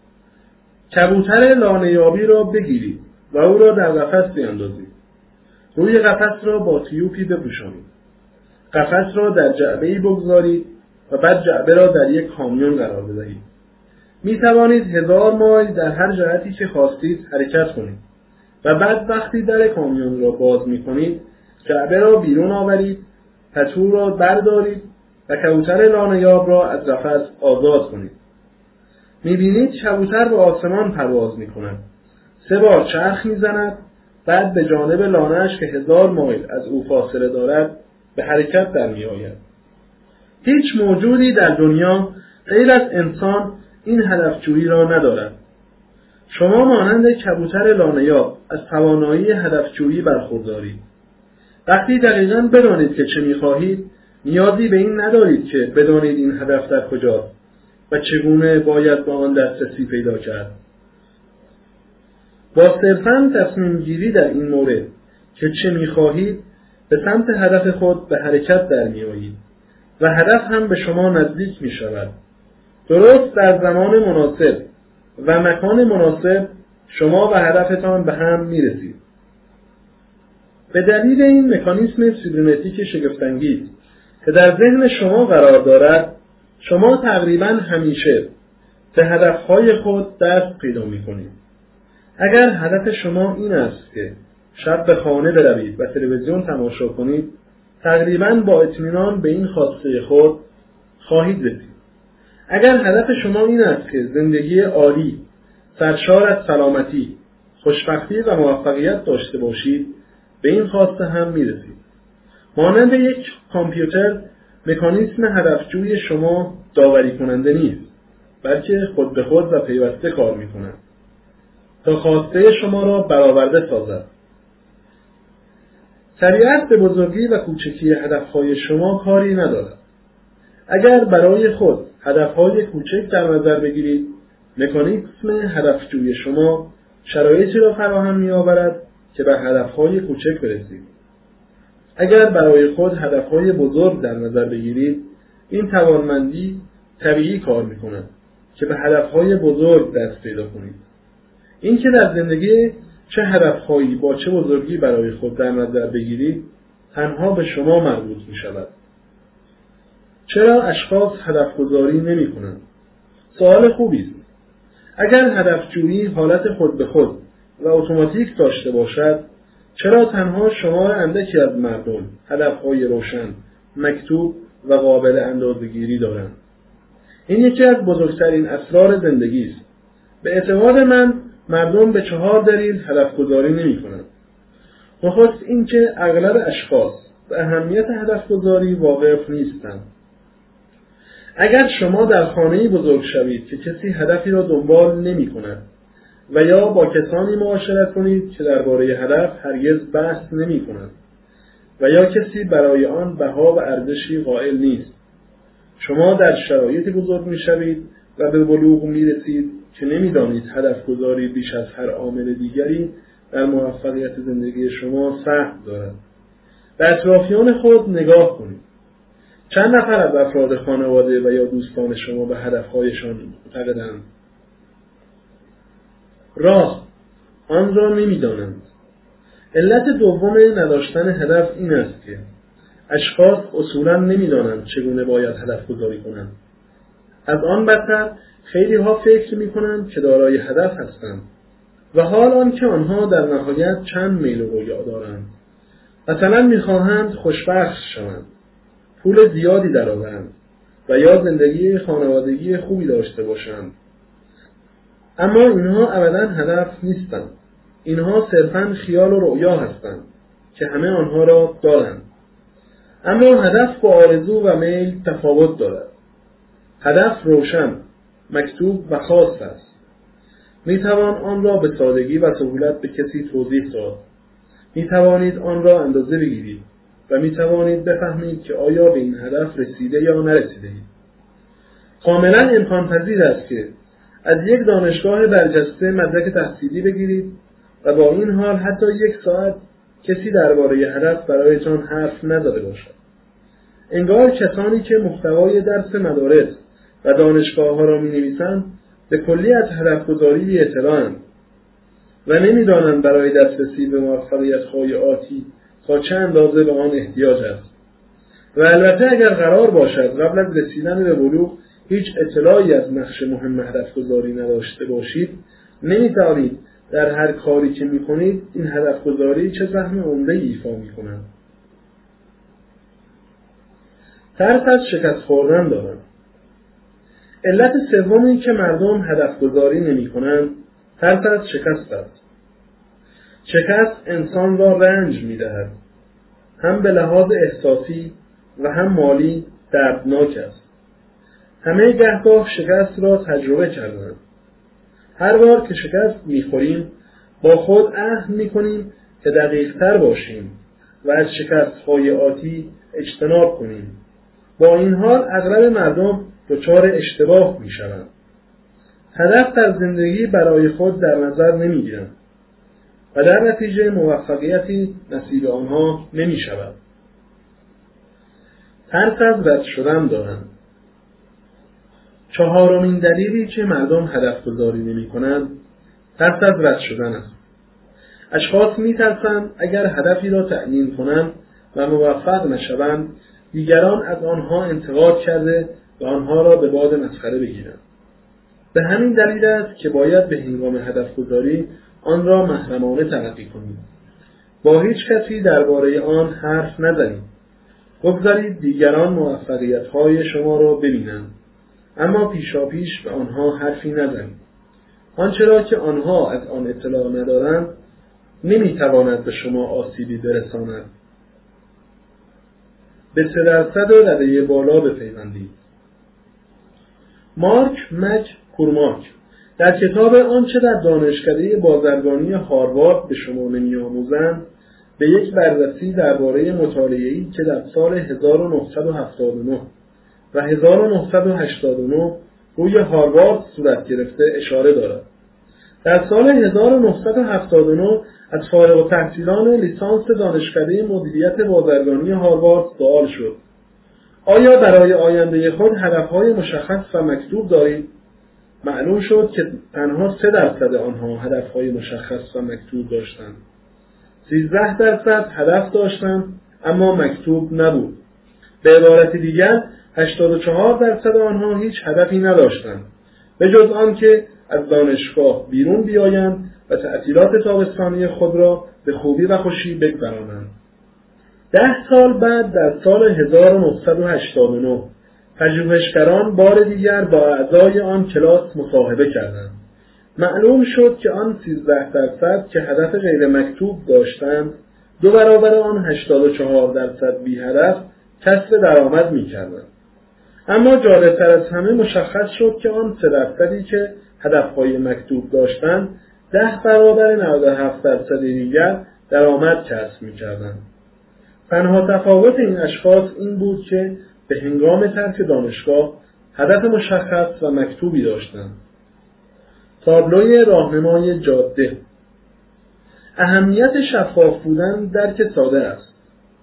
کبوتر لانه‌یابی را بگیرید و او را در قفس بیاندازید. روی قفس را با تیوپی بپوشانید. قفس را در جعبه‌ای بگذارید و بعد جعبه را در یک کامیون قرار بدهید. می توانید 1000 مایل در هر جهتی که خواستید حرکت کنید و بعد وقتی در کامیون را باز می کنید جعبه را بیرون آورید، پتو را بردارید و کبوتر لانه‌یاب را از قفس آزاد کنید. می بینید کبوتر به آسمان پرواز می کند. 3 بار چرخ میزند، بعد به جانب لانه‌اش که 1000 مایل از او فاصله دارد به حرکت در می آید. هیچ موجودی در دنیا غیر از انسان این هدفجویی را ندارد. شما مانند کبوتر لانه‌یاب از توانایی هدفجویی برخوردارید. وقتی دقیقاً بدانید که چه می‌خواهید، نیازی به این ندارید که بدانید این هدف در کجاست و چگونه باید به آن دسترسی پیدا کرد. با صرفاً تصمیم گیری در این مورد که چه می‌خواهید، به سمت هدف خود به حرکت در می‌آیید و هدف هم به شما نزدیک می‌شود. درست در زمان مناسب و مکان مناسب شما و هدفتان به هم می‌رسید. به دلیل این مکانیسم سیبرنتیک شگفت‌انگیز که در ذهن شما قرار دارد، شما تقریباً همیشه به هدفهای خود دست پیدا می‌کنید. اگر هدف شما این است که شب به خانه بروید و تلویزیون تماشا کنید، تقریباً با اطمینان به این خواسته خود خواهید رسید. اگر هدف شما این است که زندگی عالی، سرشار از سلامتی، خوشبختی و موفقیت داشته باشید، به این خواسته هم میرسید. مانند یک کامپیوتر، مکانیسم هدفجوی شما داوری کننده نیست، بلکه خود به خود و پیوسته کار می‌کند تا خواسته شما را برآورده سازد. طبیعت به بزرگی و کوچکی هدفهای شما کاری ندارد. اگر برای خود هدفهای کوچک در نظر بگیرید، مکانیسم هدفجوی شما شرایطی را فراهم می‌آورد که به هدفهای کوچک برسید. اگر برای خود هدفهای بزرگ در نظر بگیرید، این توانمندی طبیعی کار می‌کند که به هدفهای بزرگ دست پیدا کنید. این که در زندگی چه هدفهایی با چه بزرگی برای خود در نظر بگیرید، تنها به شما مربوط می‌شود. چرا اشخاص هدفگذاری نمی‌کنند؟ سوال خوبی است. اگر هدفجویی حالت خود به خود و اتوماتیک داشته باشد، چرا تنها شمار اندکی از مردم هدفهای روشن، مکتوب و قابل اندازه‌گیری دارند؟ این یکی از بزرگترین اسرار زندگی است. به اعتقاد من، مردم به 4 دلیل هدفگذاری نمی‌کنند. نخست اینکه اغلب اشخاص به اهمیت هدفگذاری واقف نیستند. اگر شما در خانه‌ای بزرگ شوید که کسی هدفی را دنبال نمی‌کند و یا با کسانی معاشرت کنید که درباره هدف هرگز بحث نمی‌کنند و یا کسی برای آن بها و ارزشی قائل نیست، شما در شرایطی بزرگ می‌شوید و به بلوغ می‌رسید که نمی‌دانید هدفگذاری بیش از هر عامل دیگری در موفقیت زندگی شما سهم دارد. به اطرافیان خود نگاه کنید. چند نفر از افراد خانواده و یا دوستان شما به هدفهایشان معتقدند؟ راست، آن را نمی‌دانند. علت دوم نداشتن هدف این است که اشخاص اصولاً نمی‌دانند چگونه باید هدف گذاری کنند. از آن بدتر خیلی ها فکر می‌کنند که دارای هدف هستند و حال آنکه آنها در نهایت چند میل و رویا دارند. مثلا می‌خواهند خوشبخت شوند، پول زیادی درآورند و یا زندگی خانوادگی خوبی داشته باشند. اما اینها ابداً هدف نیستند. اینها صرفاً خیال و رؤیا هستند که همه آنها را دارند. اما هدف با آرزو و میل تفاوت دارد. هدف روشن، مکتوب و خاص است. میتوان آن را به سادگی و سهولت به کسی توضیح داد. میتوانید آن را اندازه بگیرید و میتوانید بفهمید که آیا به این هدف رسیده یا نرسیده اید. کاملا امکان پذیر است که از یک دانشگاه برجسته مدرک تحصیلی بگیرید و با این حال حتی 1 ساعت کسی درباره هدف برایتان حرف نزده باشد. انگار کسانی که محتوای درس مدارس و دانشگاه‌ها را می‌نویسند به کلی از هدفگذاری بی‌اطلاع‌اند و نمی‌دانند برای دسترسی به موفقیت‌های آتی تا چه اندازه به آن احتیاج است. و البته اگر قرار باشد قبل از رسیدن به بلوغ هیچ اطلاعی از نقش مهم هدفگذاری نداشته باشید، نمی‌توانید در هر کاری که می‌کنید این هدفگذاری چه سهم عمده‌ای ایفا می‌کند. ترس از شکست خوردن دارند. علت سومی که مردم هدفگذاری نمی‌کنند ترس از شکست است. شکست انسان را رنج می‌دهد. هم به لحاظ احساسی و هم مالی دردناک است. همه گهگاه شکست را تجربه کردند. هر بار که شکست می‌خوریم با خود عهد می‌کنیم که دقیق‌تر باشیم و از شکست‌های آتی اجتناب کنیم. با این حال اغلب مردم دچار اشتباه می‌شوند. هدف در زندگی برای خود در نظر نمی‌گیرند و در نتیجه موفقیتی نصیب آنها نمی‌شود. ترس از رد شدن دارند. چهارمین دلیلی که مردم هدف گذاری نمی‌کنند ترس از رد شدن است. اشخاص می‌ترسند اگر هدفی را تعیین کنند و موفق نشوند دیگران از آنها انتقاد کرده و آنها را به باد مسخره بگیرند. به همین دلیل است که باید به هنگام هدف گذاری آن را محرمانه تلقی کنید. با هیچ کسی درباره آن حرف نزنید. بگذارید دیگران موفقیت‌های شما را ببینند، اما پیشاپیش به آنها حرفی نزنید. آنچه را که آنها از آن اطلاع ندارند نمیتواند به شما آسیبی برساند. به 3% رده بالا بپیوندید. مارک مک کورماک در کتاب آنچه در دانشکده بازرگانی هاروارد به شما نمی‌آموزند به یک بررسی درباره مطالعه‌ای که در سال 1979 و 1989 روی هاروارد صورت گرفته اشاره دارد. در سال 1979 از فارغ التحصیلان لیسانس دانشکده مدیریت بازرگانی هاروارد سوال شد: آیا برای آینده خود هدفهای مشخص و مکتوب دارید؟ معلوم شد که تنها 3% آنها هدفهای مشخص و مکتوب داشتند. 13% هدف داشتند اما مکتوب نبود. به عبارت دیگر 84% آنها هیچ هدفی نداشتند به جز آن که از دانشگاه بیرون بیایند و تعطیلات تابستانی خود را به خوبی و خوشی بگذرانند. 10 سال بعد در سال 1989 پژوهشگران بار دیگر با اعضای آن کلاس مصاحبه کردند. معلوم شد که آن 13% که هدف غیر مکتوب داشتند 2 برابر آن 84% بی هدف کسب درآمد می‌کردند. اما جالب‌تر از همه مشخص شد که آن 3% که هدفهای مکتوب داشتند 10 برابر 97% دیگر درآمد کسب می‌کردند. تنها تفاوت این اشخاص این بود که به هنگام ترک دانشگاه هدف مشخص و مکتوبی داشتند. تابلوی راهنمای جاده. اهمیت شفاف بودن درک ساده است.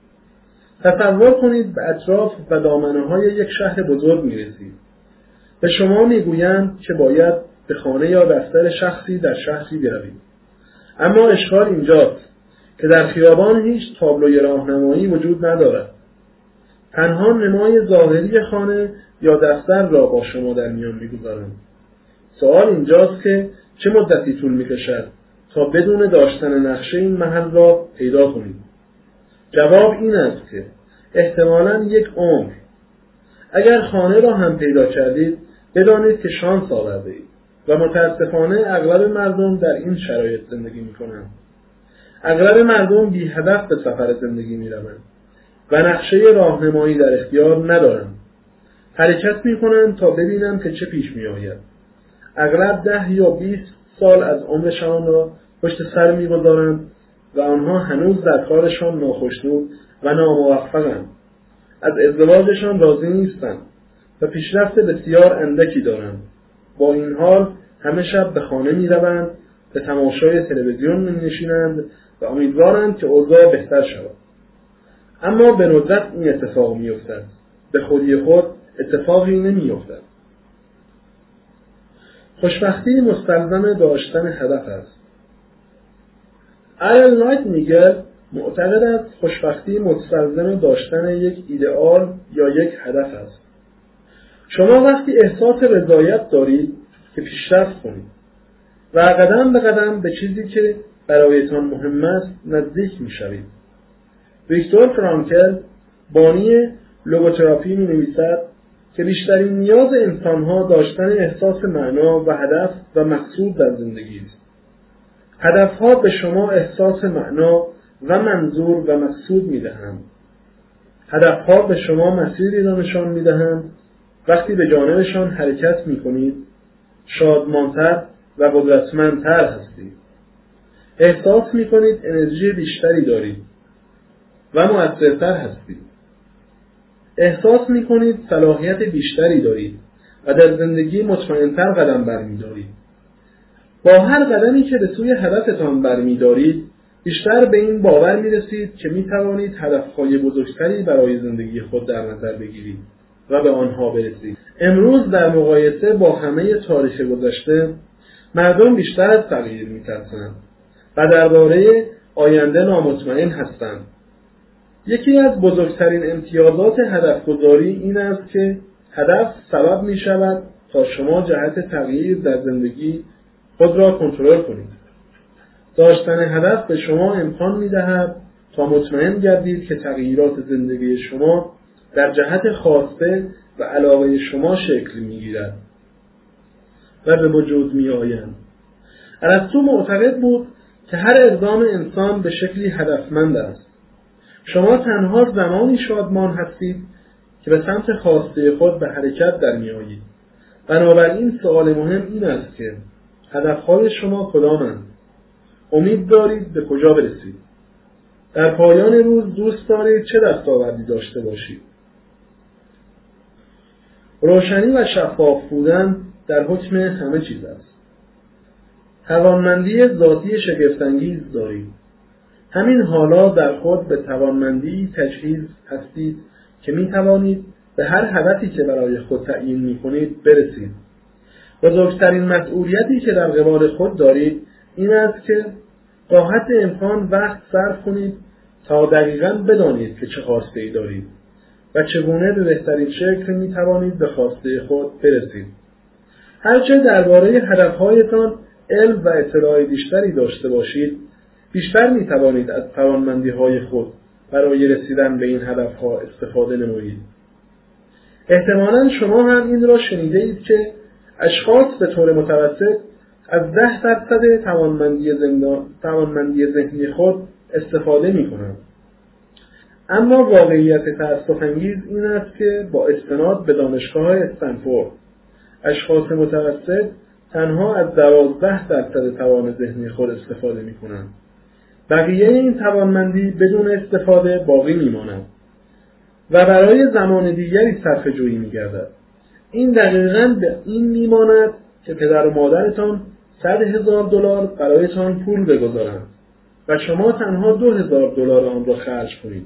تصور کنید به اطراف و دامنه‌های یک شهر بزرگ می‌رسید. به شما می‌گویند که باید به خانه یا دفتر شخصی در شهری بروید. اما اشکال اینجاست که در خیابان هیچ تابلوی راهنمایی وجود ندارد. تنها نمای ظاهری خانه یا دفتر را با شما در میان می‌گذارند. سوال اینجاست که چه مدتی طول می‌کشد تا بدون داشتن نقشه این محل را پیدا کنید؟ جواب این است که احتمالاً 1 عمر. اگر خانه را هم پیدا کردید بدانید که شانس آورده‌اید و متاسفانه اغلب مردم در این شرایط زندگی می‌کنند. اغلب مردم بی هدف به سفر زندگی می‌روند و نقشه راهنمایی در اختیار ندارند. حرکت می‌کنند تا ببینند که چه پیش می‌آید. اغلب 10 یا 20 سال از عمرشان را پشت سر می‌گذارند و آنها هنوز در کارشان ناخشنود و ناموفقند. از ازدواجشان راضی نیستند و پیشرفت بسیار اندکی دارند. با این حال همه شب به خانه می‌روند، به تماشای تلویزیون می‌نشینند و امیدوارند که اوضاع بهتر شود. اما به ندرت این اتفاق می‌افتد. به خودی خود اتفاقی نمی‌افتد. خوشبختی مستلزم داشتن هدف است. آرل نایتینگل معتقد است خوشبختی مستلزم داشتن یک ایدئال یا یک هدف است. شما وقتی احساس رضایت دارید که پیشرفت کنید و قدم به قدم به چیزی که برایتان مهم است نزدیک می‌شوید. ویکتور فرانکل بانی لوگوتراپی می‌نویسد که بیشترین نیاز انسان‌ها داشتن احساس معنا و هدف و مقصود در زندگی است. هدفها به شما احساس معنا و منظور و مقصود میدهند. هدفها به شما مسیری را نشان میدهند. وقتی به جانبشان حرکت میکنید شادمانتر و قدرتمندتر هستید. احساس میکنید انرژی بیشتری دارید و مؤثرتر هستید. احساس میکنید صلاحیت بیشتری دارید و در زندگی مطمئن‌تر قدم برمی‌دارید. با هر قدمی که به سوی هدفتان برمی‌دارید بیشتر به این باور می‌رسید که می‌توانید هدف‌های بزرگتری برای زندگی خود در نظر بگیرید و به آنها برسید. امروز در مقایسه با همه تاریخ گذشته مردم بیشتر از تغییر می‌ترسند و درباره آینده نامطمئن هستند. یکی از بزرگترین امتیازات هدفگذاری این است که هدف سبب می‌شود تا شما جهت تغییر در زندگی خود را کنترل کنید. داشتن هدف به شما امکان می‌دهد تا مطمئن گردید که تغییرات زندگی شما در جهت خواسته و علاقه شما شکل می‌گیرد و به وجود می‌آیند. ارسطو معتقد بود که هر اقدام انسان به شکلی هدفمند است. شما تنها زمانی شادمان هستید که به سمت خواسته خود به حرکت در می‌آیید. بنابراین سوال مهم این است که هدفهای شما کدامند؟ امید دارید به کجا برسید؟ در پایان روز دوست دارید چه دستاوردی داشته باشید؟ روشنی و شفاف بودن در حکم همه چیز است. توانمندی ذاتی شگفت‌انگیز دارید. همین حالا در خود به توانمندی تجهیز هستید که می توانید به هر هدفی که برای خود تعیین می کنید برسید. بزرگترین مسئولیتی که در قبال خود دارید این است که تا حد امکان وقت صرف کنید تا دقیقاً بدانید که چه خواسته‌ای دارید و چگونه به بهترین شکل می توانید به خواسته خود برسید. هرچه درباره هدفهایتان علم و اطلاع بیشتری داشته باشید بیشتر می توانید از توانمندی‌های خود برای رسیدن به این هدفها استفاده نمایید. احتمالاً شما هم این را شنیده اید که اشخاص به طور متوسط از 10% توانمندی ذهنی خود استفاده می کنند. اما واقعیت تأسف‌انگیز این است که با استناد به دانشگاه استنفورد اشخاص متوسط تنها از 12% توان ذهنی خود استفاده می کنند. بقیه این توانمندی بدون استفاده باقی می ماند و برای زمان دیگری صرفه جویی می گردد. این دقیقاً به این می ماند که پدر و مادرتان $100,000 برایتان پول بگذارند و شما تنها $2,000 آن را خرج کنید.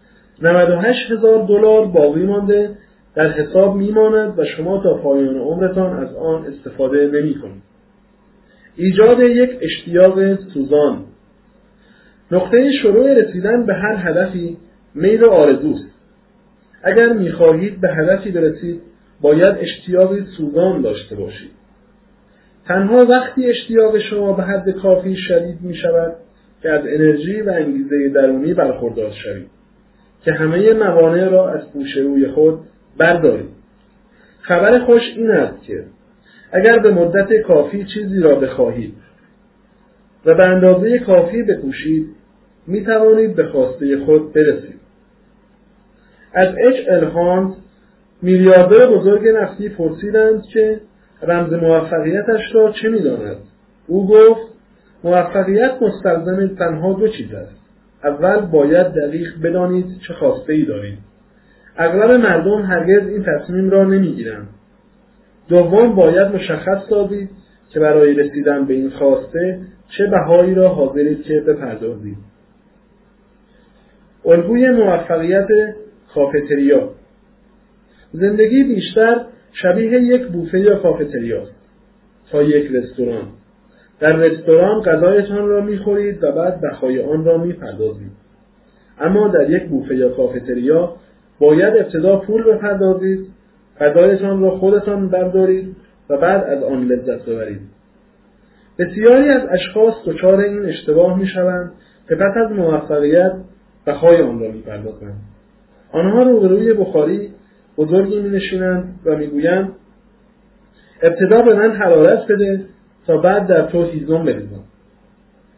$98,000 باقی مانده در حساب می ماند و شما تا پایان عمرتان از آن استفاده نمی کنید. ایجاد یک اشتیاق سوزان. نقطه شروع رسیدن به هر هدفی میل و آرزوست. اگر می خواهید به هدفی برسید باید اشتیاقی سوزان داشته باشید. تنها وقتی اشتیاق شما به حد کافی شدید می شود که از انرژی و انگیزه درونی برخوردار شوید که همه موانع را از پیش روی خود بردارید. خبر خوش این است که اگر به مدت کافی چیزی را بخواهید و به اندازه کافی بکوشید می توانید به خواسته خود برسید. از H.L. هانت میلیاردر بزرگ نفتی پرسیدند که رمز موفقیتش را چه می‌داند؟ او گفت موفقیت مستلزم تنها 2 چیز است. اول باید دقیق بدانید چه خواسته‌ای دارید. اغلب مردم هرگز این تصمیم را نمی‌گیرند. دوم باید مشخص سازید که برای رسیدن به این خواسته چه بهایی را حاضرید که بپردازید. الگوی موفقیت کافتریا. زندگی بیشتر شبیه یک بوفه یا کافتریاست تا یک رستوران. در رستوران غذایتان را می‌خورید و بعد بهای آن را می‌پردازید. اما در یک بوفه یا کافتریا باید ابتدا پول بپردازید، غذایتان را خودتان بردارید و بعد از آن لذت ببرید. بسیاری از اشخاص دچار این اشتباه می‌شوند که پس از موفقیت بهای آن را می‌پردازند. آنها روبروی بخاری بزرگی می‌نشینند و می‌گویند ابتدا به من حرارت بده تا بعد در تو هیزم بریزم.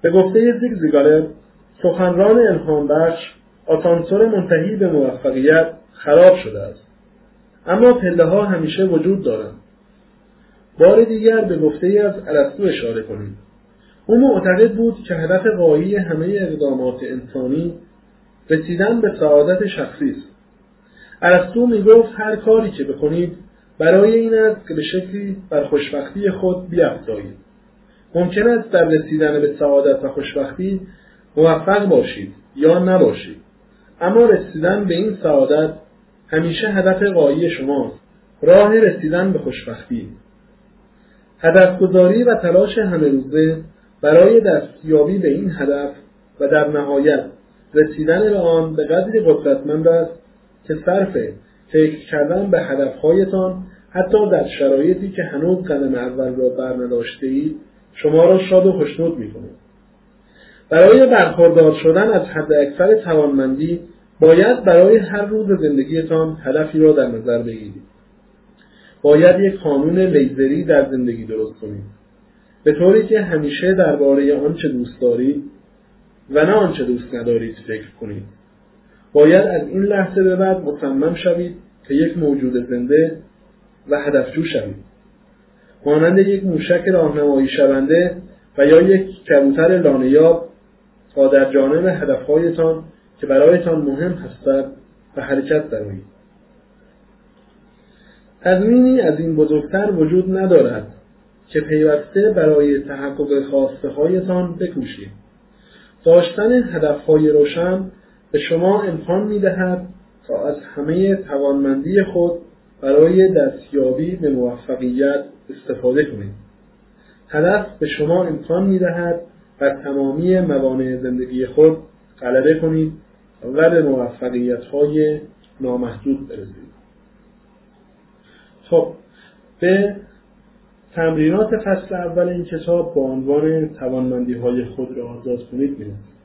به گفته زیگزیگالر، سخنران الهام بخش، آسانسور منتهی به موفقیت خراب شده است، اما پله ها همیشه وجود دارند. بار دیگر به گفته از ارسطو اشاره کنیم. او معتقد بود که هدف غایی همه اقدامات انسانی رسیدن به سعادت شخصی است. ارسطو میگفت هر کاری که بکنید برای این است که به شکلی بر خوشبختی خود بیفزایید. ممکن است در رسیدن به سعادت و خوشبختی موفق باشید یا نباشید، اما رسیدن به این سعادت همیشه هدف غایی شماست، راه رسیدن به خوشبختی. هدفگذاری و تلاش همه روزه برای دستیابی به این هدف و در نهایت رسیدن به آن به قدری قدرتمند است که صرف فکر کردن به هدفهایتان حتی در شرایطی که هنوز قدم اول را برنداشته‌اید شما را شاد و خوشنود می‌کند. برای برخوردار شدن از حداکثر توانمندی باید برای هر روز زندگیتان هدفی را در نظر بگیرید. باید یک قانون لیزری در زندگی درست کنید، به طوری که همیشه درباره آنچه دوست دارید و نه آنچه دوست ندارید فکر کنید. باید از این لحظه به بعد مصمم شوید که یک موجود زنده و هدفجو شوید، مانند یک موشک راهنمایی شونده و یا یک کبوتر لانه‌یاب، تا در جانب هدفهایتان که برایتان مهم هستند و حرکت درآیید. تضمینی از این بزرگتر وجود ندارد که پیوسته برای تحقق خواسته هایتان بکوشید. داشتن هدفهای روشن به شما امکان می‌دهد تا از همه توانمندی خود برای دستیابی به موفقیت استفاده کنید. هدف به شما امکان می‌دهد بر تمامی موانع زندگی خود غلبه کنید و به موفقیت‌های نامحدود برسید. خب، به تمرینات فصل اول این کتاب با عنوان توانمندی‌های خود را آزاد کنید می‌رسید.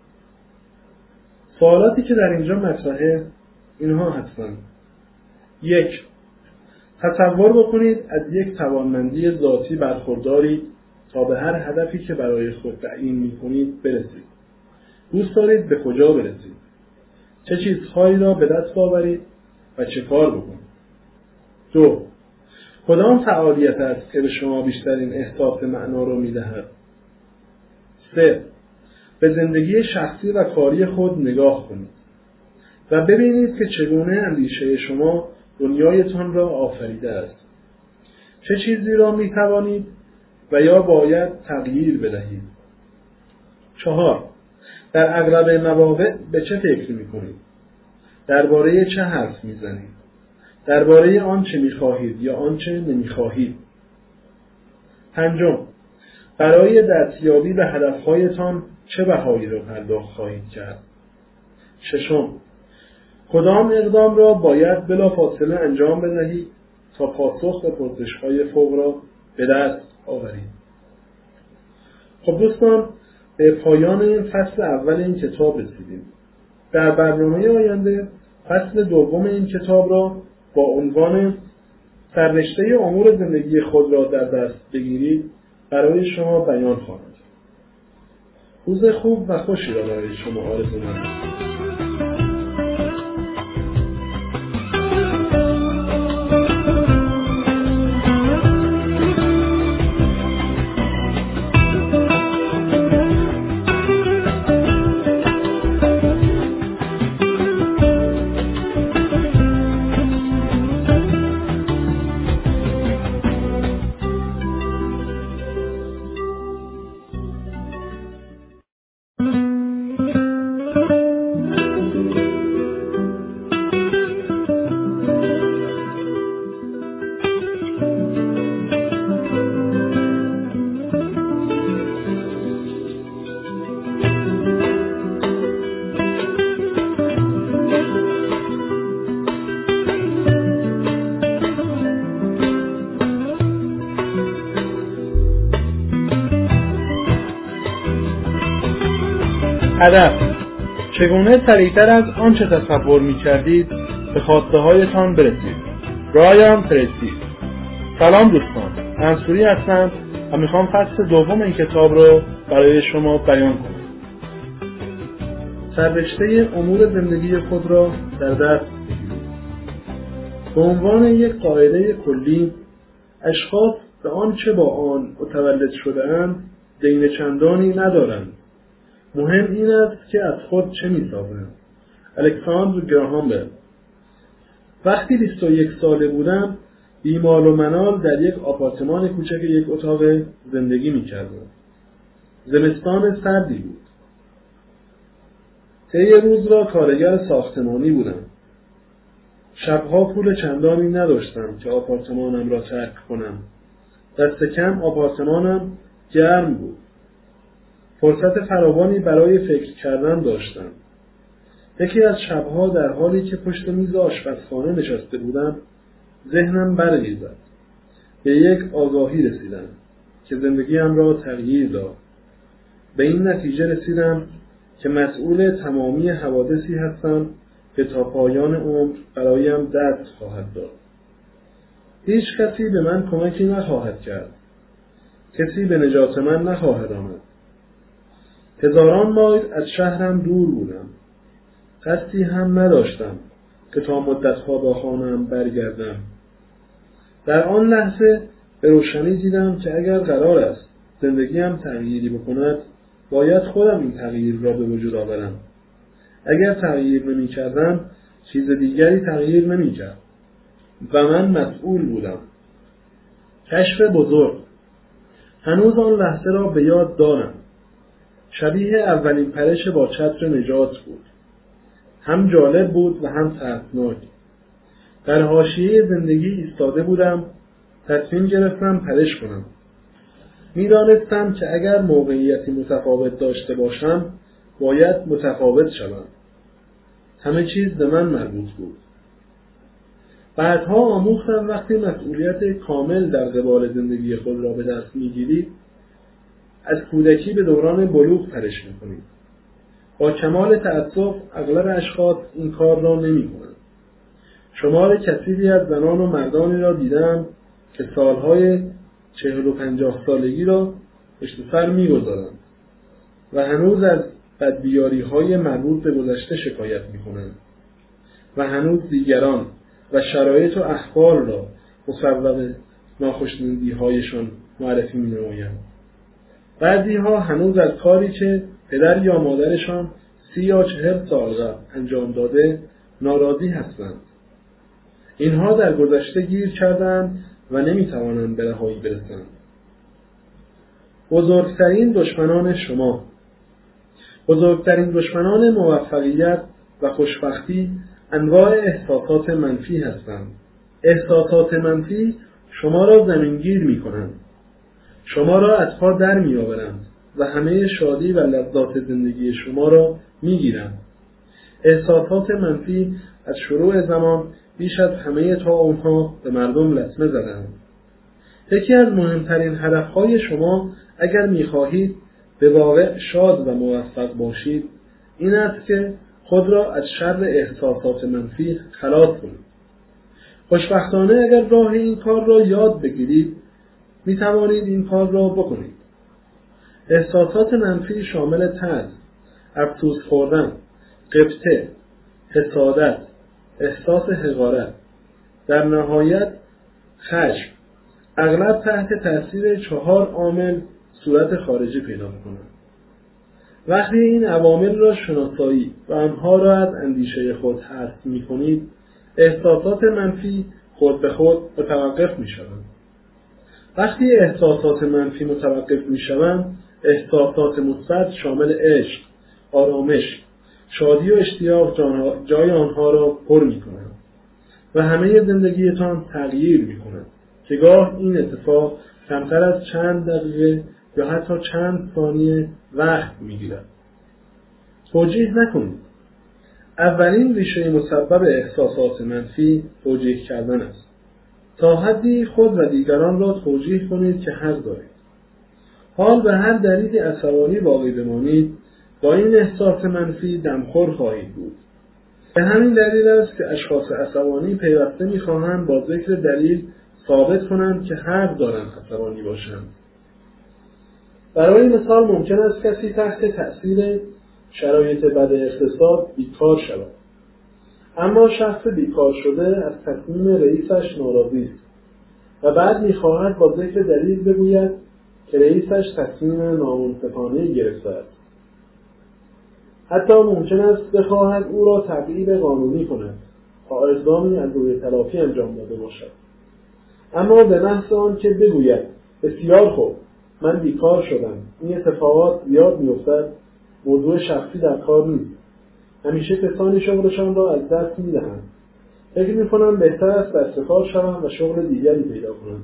سوالاتی که در اینجا مطرحه اینها هستند: 1. تصور بکنید از یک توانمندی ذاتی برخوردارید تا به هر هدفی که برای خود تعیین می‌کنید برسید. دوست دارید به کجا برسید؟ چه چیزهایی را به دست آورید و چه کار بکنید؟ 2. کدام فعالیت است که به شما بیشترین احساس معنا را می‌دهد؟ 3. به زندگی شخصی و کاری خود نگاه کنید و ببینید که چگونه اندیشه شما دنیایتان را آفریده است. چه چیزی را می‌توانید و یا باید تغییر بدهید؟ 4. در اغلب مواقع به چه فکر می‌کنید؟ درباره چه حرف می‌زنید؟ درباره آنچه می‌خواهید یا آنچه نمی‌خواهید؟ 5. برای دستیابی به هدف‌هایتان چه بهایی را پرداخت خواهید کرد؟ 6. کدام اقدام را باید بلافاصله انجام بدهید تا پاسخ به پرسش‌های فوق را به دست آورید؟ خب دوستان، به پایان فصل اول این کتاب رسیدیم. در برنامه آینده فصل دوم این کتاب را با عنوان سررشته امور زندگی خود را در دست بگیرید برای شما بیان خواهم کرد. روز خوب و خوشی را برای شما آرزو می‌کنم. هدف: چگونه سریعتر از آنچه تصور می‌کردید به خواسته هایتان برسید. رایان تریسی. سلام دوستان، منصوری هستم و میخوام فصل دوم این کتاب رو برای شما بیان کنم. سررشته امور زندگی خود را در دست بگیرید. به عنوان یک قاعده کلی، اشخاص به آنچه با آن متولد شده‌اند دین چندانی ندارند. مهم این است که از خود چه می‌سازند. الکساندر گراهام بل. وقتی 21 ساله بودم، بیمال و منال در یک آپارتمان کوچک یک اتاق زندگی می‌کردم. زمستان سردی بود. طی روز را کارگر ساختمانی بودم. شبها پول چندانی نداشتم که آپارتمانم را ترک کنم. دست کم آپارتمانم گرم بود. فرصت فراوانی برای فکر کردن داشتم. یکی از شبها در حالی که پشت میز آشپزخانه نشسته بودم، ذهنم برقی زد. به یک آگاهی رسیدم که زندگیم را تغییر داد. به این نتیجه رسیدم که مسئول تمامی حوادثی هستم که تا پایان عمر برایم درد خواهد داد. هیچ کسی به من کمکی نخواهد کرد. کسی به نجات من نخواهد آمد. هزاران مایل از شهرم دور بودم. قصدی هم نداشتم که تا مدتها با خانه‌ام برگردم. در آن لحظه به روشنی دیدم که اگر قرار است زندگیم تغییری بکند، باید خودم این تغییر را به وجود آورم. اگر تغییر نمی کردم، چیز دیگری تغییر نمی کرد و من مسئول بودم. کشف بزرگ. هنوز آن لحظه را به یاد دارم. شبیه اولین پرش با چتر نجات بود. هم جالب بود و هم ترسناک. در حاشیه زندگی ایستاده بودم. تصمیم گرفتم پرش کنم. می‌دانستم که اگر موقعیتی متفاوت داشته باشم، باید متفاوت شوم. همه چیز به من مربوط بود. بعدها آموختم وقتی مسئولیت کامل در قبال زندگی خود را به دست می‌گیرید، از کودکی به دوران بلوغ پرش می‌کنید. با کمال تأسف اغلب اشخاص این کار را نمی‌کنند. شمار کثیری از زنان و مردانی را دیدم که سالهای 40 و 50 سالگی را پشت سر می‌گذارند و هنوز از بدبیاری‌های مربوط به گذشته شکایت می‌کنند و هنوز دیگران و شرایط و احوال را مسبب ناخوشنودی‌هایشان معرفی می‌نمایند. بعضی‌ها هنوز از کاری که پدر یا مادرشان 30 یا 40 سال قبل انجام داده ناراضی هستند. اینها در گذشته گیر کردند و نمی‌توانند به رهایی برسند. بزرگترین دشمنان شما. بزرگترین دشمنان موفقیت و خوشبختی انواع احساسات منفی هستند. احساسات منفی شما را زمینگیر می‌کنند. شما را از پا در می‌آورند و همه شادی و لذات زندگی شما را می‌گیرند. احساسات منفی از شروع زمان بیش از همه طاعون‌ها به مردم لطمه زدند. یکی از مهمترین هدف‌های شما اگر می‌خواهید به واقع شاد و موفق باشید، این است که خود را از شر احساسات منفی خلاص کنید. خوشبختانه اگر راه این کار را یاد بگیرید، می‌توانید این کار را بکنید. احساسات منفی شامل ترس، افسوس خوردن، غبطه، حسادت، احساس حقارت، در نهایت خشم، اغلب تحت تاثیر 4 عامل صورت خارجی پیدا می‌کنند. وقتی این عوامل را شناسایی و آنها را از اندیشه خود حذف می‌کنید، احساسات منفی خود به خود متوقف می‌شوند. وقتی احساسات منفی متوقف می‌شوند، احساسات مثبت شامل عشق، آرامش، شادی و اشتیاق جای آنها را پر می‌کنند و همه زندگیتان تغییر می‌کند که گاه این اتفاق کمتر از چند دقیقه یا حتی چند ثانیه وقت می‌گیرد. توجیه نکنید. اولین ریشه مسبب احساسات منفی توجیه کردن است. تا حدی خود و دیگران را توجیه کنید که حق دارید. حال به هر دلیلی عصبانی باقی بمانید، با این احساس منفی دمخور خواهید بود. به همین دلیل است که اشخاص عصبانی پیوسته می‌خواهند با ذکر دلیل ثابت کنند که حق دارند عصبانی باشند. برای مثال ممکن است کسی تحت تأثیر شرایط بد اقتصاد بیکار شود، اما شخص بیکار شده از تصمیم رئیسش ناراضی است و بعد می‌خواهد با ذکر دلیل بگوید که رئیسش تصمیم نامنصفانه‌ای گرفته است. حتی ممکن است بخواهد او را تبعیض قانونی کند تا اقدامی از روی تلافی انجام داده باشد. اما به محض آنکه بگوید بسیار خوب من بیکار شدم، این اتفاقات زیاد می‌افتد، موضوع شخصی در کار نیست، همیشه کسانی شغلشان را از دست می‌دهند، فکر می‌کنم بهتر است دست کار شوم و شغل دیگری پیدا کنم.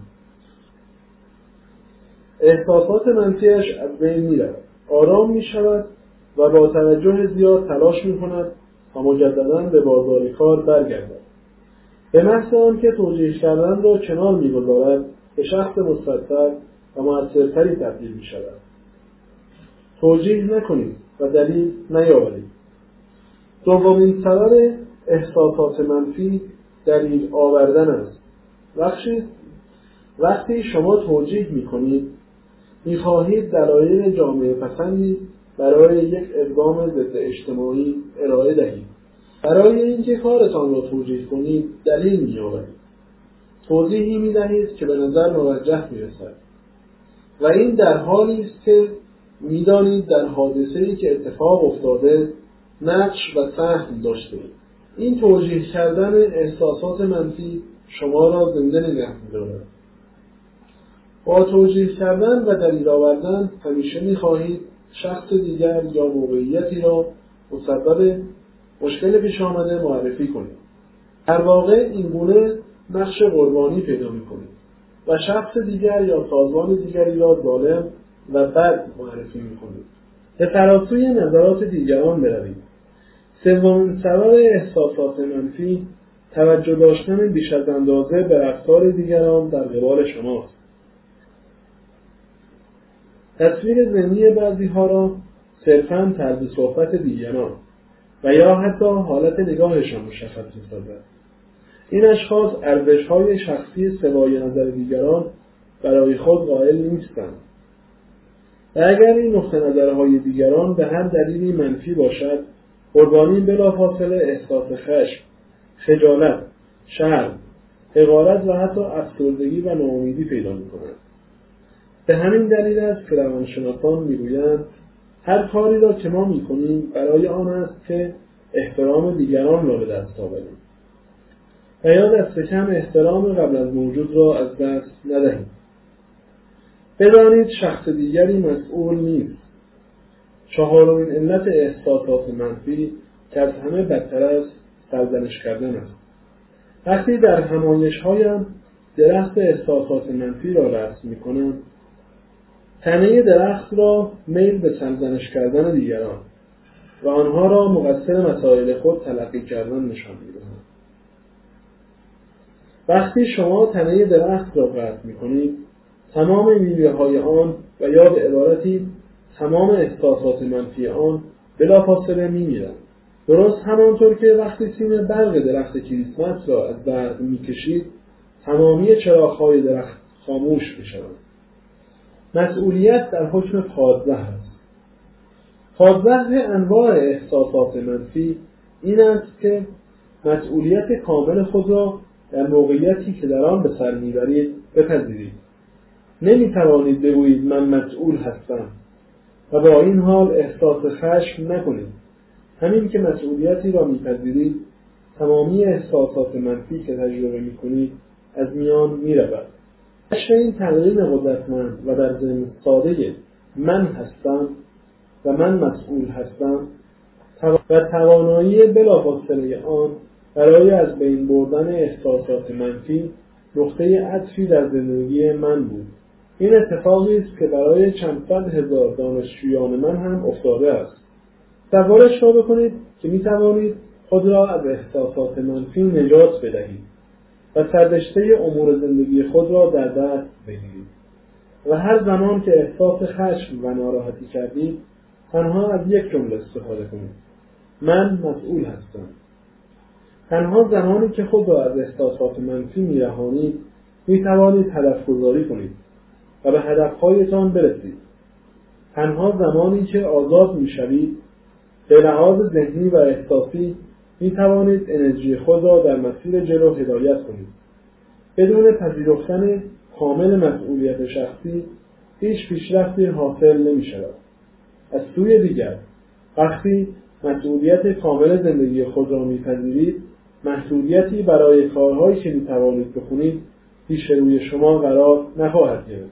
احساسات منفیش از بین می‌رود، آرام می‌شود و با توجه زیاد تلاش می‌کند تا مجدداً به بازار کار برگردد. به محض آنکه توجیه کردن را کنار می‌گذارد، به شخص مثبت‌تر و مؤثرتری تبدیل می‌شود. توجیه نکنید و دلیل نیاورید. دومین سبب احساسات منفی دلیل آوردن است. وقتی شما توجیه می‌کنید، می‌خواهید دلایل جامعه پسندی برای یک اقدام ضد اجتماعی ارائه دهید. برای اینکه کارتان را توجیه کنید، دلیل می‌آورید. توضیحی می‌دهید که به نظر موجه می‌رسد. و این در حالی است که می‌دانید در حادثه‌ای که اتفاق افتاده نقش و سهم داشته‌اید. این توجیه کردن احساسات منفی شما را زنده نگه می‌دارد. با توجیه کردن و دلیل آوردن همیشه می‌خواهید شخص دیگر یا موقعیتی را مسبب مشکل پیش آمده معرفی کنید. در واقع این گونه نقش قربانی پیدا می‌کنید و شخص دیگر یا سازمان دیگری را ظالم و بد معرفی می‌کنید. به فراسوی نظرات دیگران بروید. سومین سبب احساسات منفی توجه داشتن بیش از اندازه به رفتار دیگران در قبال شماست. تصویر ذهنی بعضی‌ها را صرفاً طرز صحبت دیگران و یا حتی حالت نگاهشان مشخص می‌سازد. این اشخاص ارزش‌های شخصی سوای نظر دیگران برای خود قائل نیستند. و اگر این نقطه نظرهای دیگران به هر دلیلی منفی باشد، قربانی بلافاصله احساس خشم، خجالت، شرم، حقارت و حتی افسردگی و ناامیدی پیدا می‌کند. به همین دلیل است که روانشناسان می‌گویند هر کاری را که ما می‌کنیم برای آن است که احترام دیگران را به دست آوریم و یا دست کم احترام قبل از موجود را از دست ندهیم. بدانید شخص دیگری مسئول نیست. چهارمین علت احساسات منفی که از همه بدتر است سرزنش کردن است. وقتی در همایش‌هایم درخت احساسات منفی را رسم می‌کنم، تنه درخت را میل به سرزنش کردن دیگران و آنها را مقصر مسائل خود تلقی کردن نشان می‌دهم. وقتی شما تنه درخت را قطع می‌کنید، تمام میوه‌های آن و یا به عبارتی تمام احساسات منفی آن بلافاصله می‌میرند. درست همانطور که وقتی سیم برق درخت کریسمس را از برق می‌کشید، تمامی چراغ‌های درخت خاموش می‌شوند. مسئولیت در حکم پادزه است. پادزه انواع احساسات منفی این است که مسئولیت کامل خود را در موقعیتی که در آن به سر میبرید بپذیرید. نمیتوانید بگویید من مسئول هستم و با این حال احساس خشم نکنید. همین که مسئولیتی را میپذیرید، تمامی احساسات منفی که تجربه میکنید از میان میرود. کشف این تمرین قدرتمند و در ضمن ساده من هستم و من مسئول هستم و توانایی بلافاصله آن برای از بین بردن احساسات منفی نقطه عطفی در زندگی من بود. این اتفاقی است که برای چند صد هزار دانشجویان من هم افتاده است. تصورش را بکنید که می توانید خود را از احساسات منفی نجات بدهید و سررشته امور زندگی خود را در دست بگیرید و هر زمان که احساس خشم و ناراحتی کردید تنها از یک جمله استفاده کنید: من مسئول هستم. تنها زمانی که خود را از احساسات منفی می‌رهانید می‌توانید هدف گذاری کنید و به هدف‌هایتان برسید. تنها زمانی که آزاد می‌شوید به لحاظ ذهنی و احساسی می‌توانید انرژی خود را در مسیر جلو هدایت کنید. بدون پذیرفتن کامل مسئولیت شخصی هیچ پیشرفتی حاصل نمی‌شود. از سوی دیگر وقتی مسئولیت کامل زندگی خود را می‌پذیرید، محدودیتی برای کارهایی که می‌توانید بکنید پیش روی شما قرار نخواهد گرفت.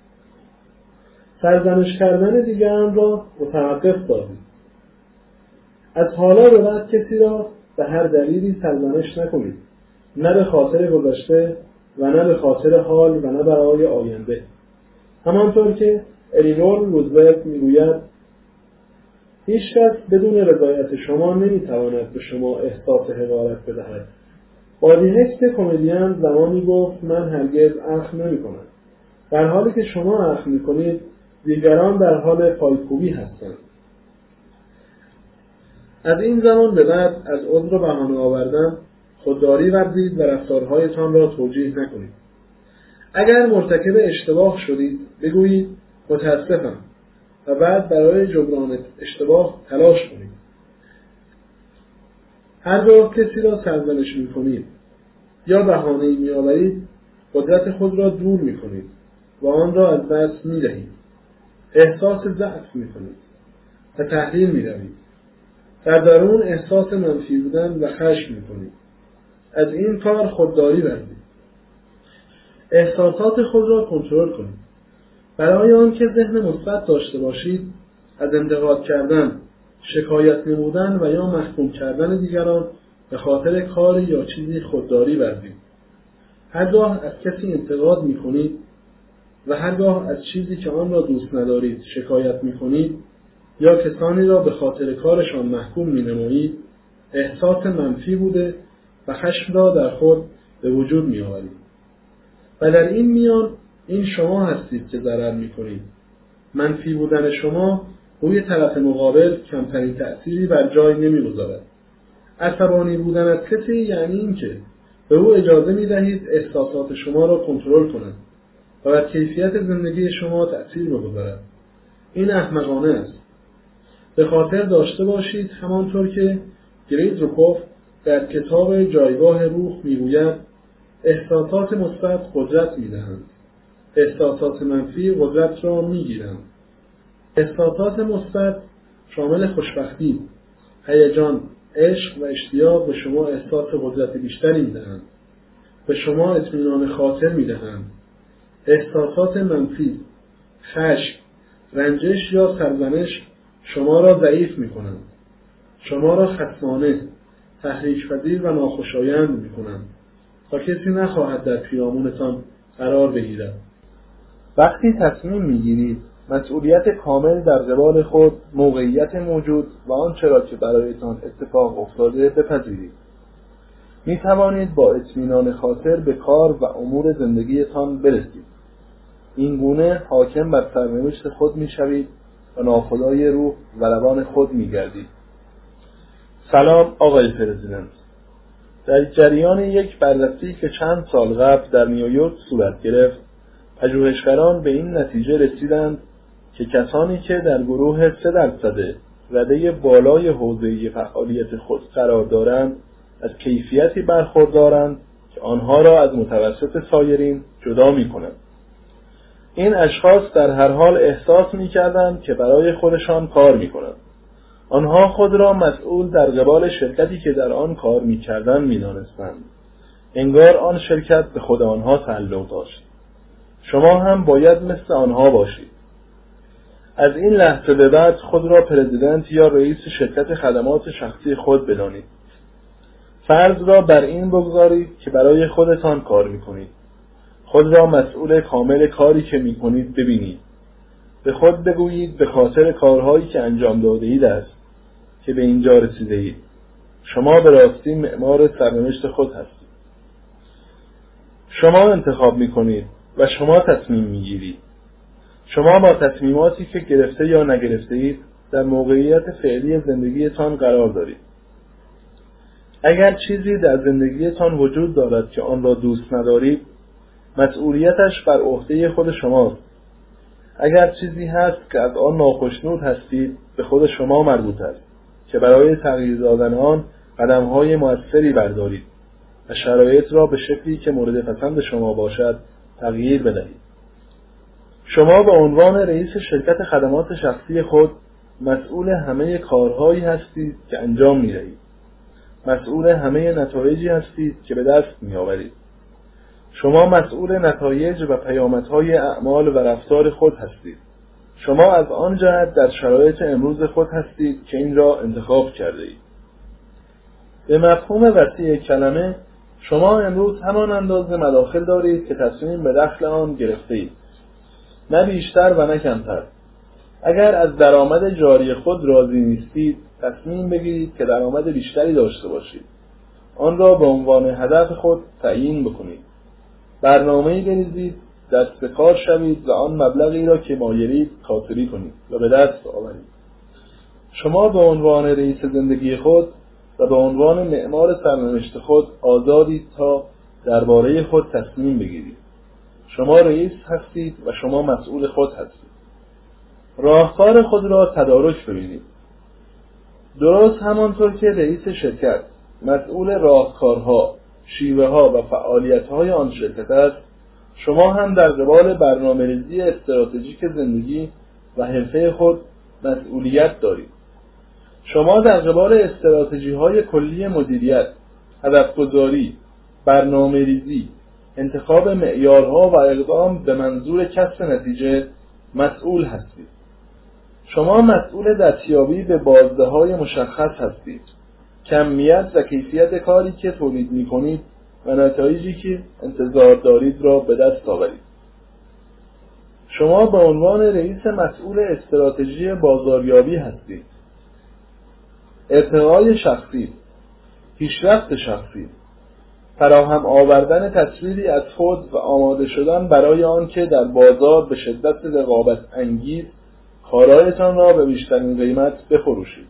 سرزنش کردن دیگران را متوقف دارید. از حالا به بعد کسی را به هر دلیلی سرزنش نکنید، نه به خاطر گذشته و نه به خاطر حال و نه برای آینده. همانطور که الینور روزولت میگوید هیچ کس بدون رضایت شما نمیتواند به شما احساس حقارت بدهد. بادیهکس کمدین زمانی گفت من هرگز اخم نمی‌کنم. در حالی که شما اخم می‌کنید دیگران در حال پایکوبی هستند. از این زمان به بعد از عذر و بهانه آوردن خودداری ورزید و رفتارهایتان را توجیه نکنید. اگر مرتکب اشتباه شدید بگویید متاسفم و بعد برای جبران اشتباه تلاش کنید. هرگاه کسی را سرزنش می‌کنید یا بهانه‌ای می‌آورید قدرت خود را دور می‌کنید و آن را از دست می‌دهید. احساس ضعف می‌کنید و تحلیل می‌روید. در درون احساس منفی بودن و خشم می‌کنید. از این کار خودداری ورزید. احساسات خود را کنترل کنید. برای آنکه ذهن مثبت داشته باشید از انتقاد کردن، شکایت نمودن و یا محکوم کردن دیگران به خاطر کاری یا چیزی خودداری ورزید. هرگاه از کسی انتقاد می‌کنید و هرگاه از چیزی که آن را دوست ندارید شکایت می‌کنید یا کسانی را به خاطر کارشان محکوم می‌نمایید، احساس منفی بوده و خشم را در خود به وجود می‌آورید. و در این میان این شما هستید که ضرر می‌کنید. منفی بودن شما روی طرف مقابل کمترین تأثیری بر جای نمی‌گذارد. عصبانی بودن از کسی یعنی این که به او اجازه می‌دهید احساسات شما را کنترل کند و بر کیفیت زندگی شما تأثیر بگذارد. این احمقانه است. به خاطر داشته باشید همانطور که گریزروکوف در کتاب جایگاه روح میگوید احساسات مثبت قدرت می‌دهند. احساسات منفی قدرت را می‌گیرند. احساسات مثبت شامل خوشبختی، هیجان، عشق و اشتیاق به شما احساس قدرت بیشتری می‌دهند. به شما اطمینان خاطر می‌دهند. احساسات منفی، خشم، رنجش یا سرزنش شما را ضعیف می‌کنند. شما را خصمانه، تحریک‌پذیر و ناخوشایند می‌کنند تا کسی نخواهد در پیرامونتان قرار بگیرد. وقتی تصمیم می‌گیرید مسئولیت کامل در قبال خود، موقعیت موجود و آنچه را که برایتان اتفاق افتاده بپذیرید. می توانید با اطمینان خاطر به کار و امور زندگیتان برسید. این گونه حاکم بر سرنوشت خود می شوید و ناخدای روح و روان خود می گردید. سلام آقای پرزیدنت. در جریان یک بررسی که چند سال قبل در نیویورک صورت گرفت، پژوهشگران به این نتیجه رسیدند که کسانی که در گروه 3% رده بالای حوزه فعالیت خود قرار دارند از کیفیتی برخوردارند که آنها را از متوسط سایرین جدا می‌کند. این اشخاص در هر حال احساس می‌کردند که برای خودشان کار می‌کنند. آنها خود را مسئول در قبال شرکتی که در آن کار می‌کردند می‌دانستند. انگار آن شرکت به خود آنها تعلق داشت. شما هم باید مثل آنها باشید. از این لحظه به بعد خود را پرزیدنت یا رئیس شرکت خدمات شخصی خود بدانید. فرض را بر این بگذارید که برای خودتان کار می‌کنید. خود را مسئول کامل کاری که می‌کنید ببینید. به خود بگویید به خاطر کارهایی که انجام داده‌اید است که به اینجا رسیده‌اید. شما به راستی معمار سرنوشت خود هستید. شما انتخاب می‌کنید و شما تصمیم می‌گیرید. شما با تصمیماتی که گرفته یا نگرفته اید در موقعیت فعلی زندگیتان قرار دارید. اگر چیزی در زندگیتان وجود دارد که آن را دوست ندارید، مسئولیتش بر عهده خود شماست. اگر چیزی هست که از آن ناخشنود هستید به خود شما مربوط است که برای تغییر دادن آن قدم‌های مؤثری بردارید و شرایط را به شکلی که مورد پسند شما باشد تغییر بدهید. شما به عنوان رئیس شرکت خدمات شخصی خود مسئول همه کارهایی هستید که انجام می‌دهید. مسئول همه نتایجی هستید که به دست می‌آورید. شما مسئول نتایج و پیامدهای اعمال و رفتار خود هستید. شما از آن جهت در شرایط امروز خود هستید که این را انتخاب کرده اید. به مفهوم وسیع کلمه شما امروز همان اندازه مداخل دارید که تصمیم به دخل آن گرفته اید. نه بیشتر و نه کمتر. اگر از درآمد جاری خود راضی نیستید تصمیم بگیرید که درآمد بیشتری داشته باشید. آن را به عنوان هدف خود تعیین بکنید. برنامه‌ای بریزید، دست به کار شوید و آن مبلغی را که مایلید خاطری کنید و به دست آورید. شما به عنوان رئیس زندگی خود و به عنوان معمار سرنوشت خود آزادید تا درباره خود تصمیم بگیرید. شما رئیس هستید و شما مسئول خود هستید. راهکار خود را تدارک ببینید. درست همانطور که رئیس شرکت مسئول راهکارها، شیوه‌ها و فعالیت‌های آن شرکت است، شما هم در قبال برنامه‌ریزی استراتژیک زندگی و حرفه خود مسئولیت دارید. شما در قبال استراتژی‌های کلی مدیریت، هدفگذاری، برنامه‌ریزی، انتخاب معیارها و اقدام به منظور کسب نتیجه مسئول هستید. شما مسئول دستیابی به بازدههای مشخص هستید. کمیت و کیفیت کاری که تولید می‌کنید و نتایجی که انتظار دارید را به دست آورید. شما به عنوان رئیس مسئول استراتژی بازاریابی هستید. ارتقای شخصی، پیشرفت شخصی، فراهم آوردن تصویری از خود و آماده شدن برای آن که در بازار به شدت رقابت انگیز کارهایتان را به بیشترین قیمت بفروشید.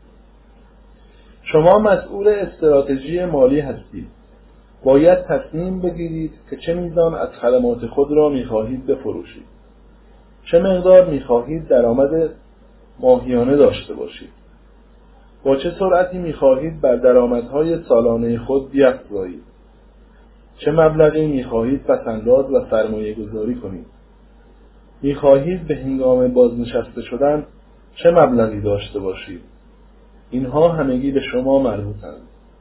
شما مسئول استراتژی مالی هستید. باید تصمیم بگیرید که چه میزان از خدمات خود را می‌خواهید بفروشید. چه مقدار می‌خواهید درآمد ماهیانه داشته باشید. با چه سرعتی می‌خواهید بر درآمدهای سالانه خود بیفزایید. چه مبلغی می‌خواهید پس‌انداز و سرمایه‌گذاری کنید. می‌خواهید به هنگام بازنشسته شدن چه مبلغی داشته باشید. اینها همگی به شما مربوطند.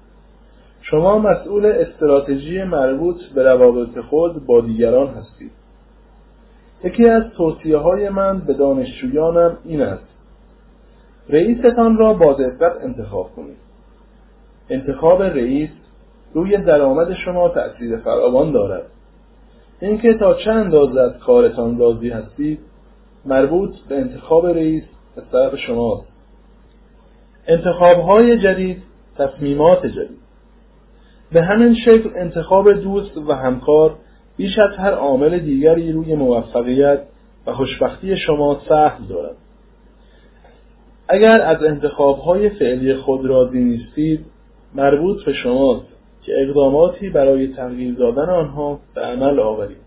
شما مسئول استراتژی مربوط به روابط خود با دیگران هستید. یکی از توصیه‌های من به دانشجویانم این است: رئیستان را با دقت انتخاب کنید. انتخاب رئیس روی درآمد شما تأثیر فراوان دارد. اینکه تا چه اندازه از کارتان راضی هستید مربوط به انتخاب رئیس از طرف شماست. انتخاب‌های جدید، تصمیمات جدید. به همین شکل انتخاب دوست و همکار بیش از هر عامل دیگری روی موفقیت و خوشبختی شما سهم دارد. اگر از انتخاب‌های فعلی خود راضی نیستید، مربوط به شماست که اقداماتی برای تغییر دادن آنها به عمل آورید.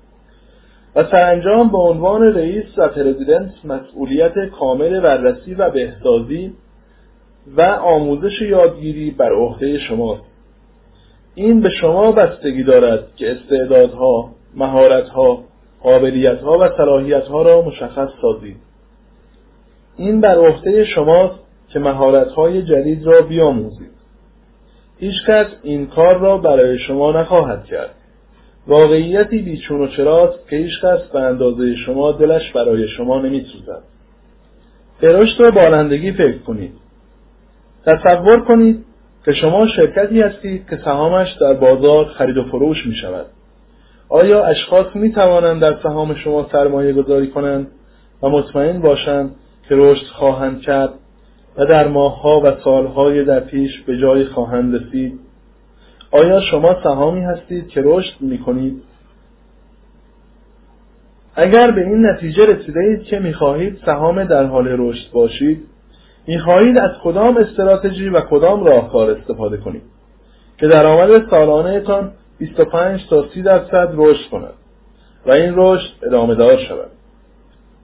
و سرانجام به عنوان رئیس و پرزیدنت مسئولیت کامل بررسی و بهسازی و آموزش یادگیری بر عهده شماست. این به شما بستگی دارد که استعدادها، مهارتها، قابلیتها و صلاحیتها را مشخص سازید. این بر عهده شماست که مهارت‌های جدید را بیاموزید. هیچ کس این کار را برای شما نخواهد کرد. واقعیتی بیچون و چراست که هیچ کس به اندازه شما دلش برای شما نمی‌سوزد. به رشد و بالندگی فکر کنید. تصور کنید که شما شرکتی هستید که سهامش در بازار خرید و فروش می شود. آیا اشخاص می توانند در سهام شما سرمایه گذاری کنند و مطمئن باشند که رشد خواهند کرد و در ماه‌ها و سال‌های در پیش به جای خواهند رسید؟ آیا شما سهامی هستید که رشد می کنید؟ اگر به این نتیجه رسیدید که می خواهید سهام در حال رشد باشید، می‌خواهید از کدام استراتژی و کدام راهکار استفاده کنید که درآمد سالانه‌تان 25 تا 30% رشد کند و این رشد ادامه‌دار شود.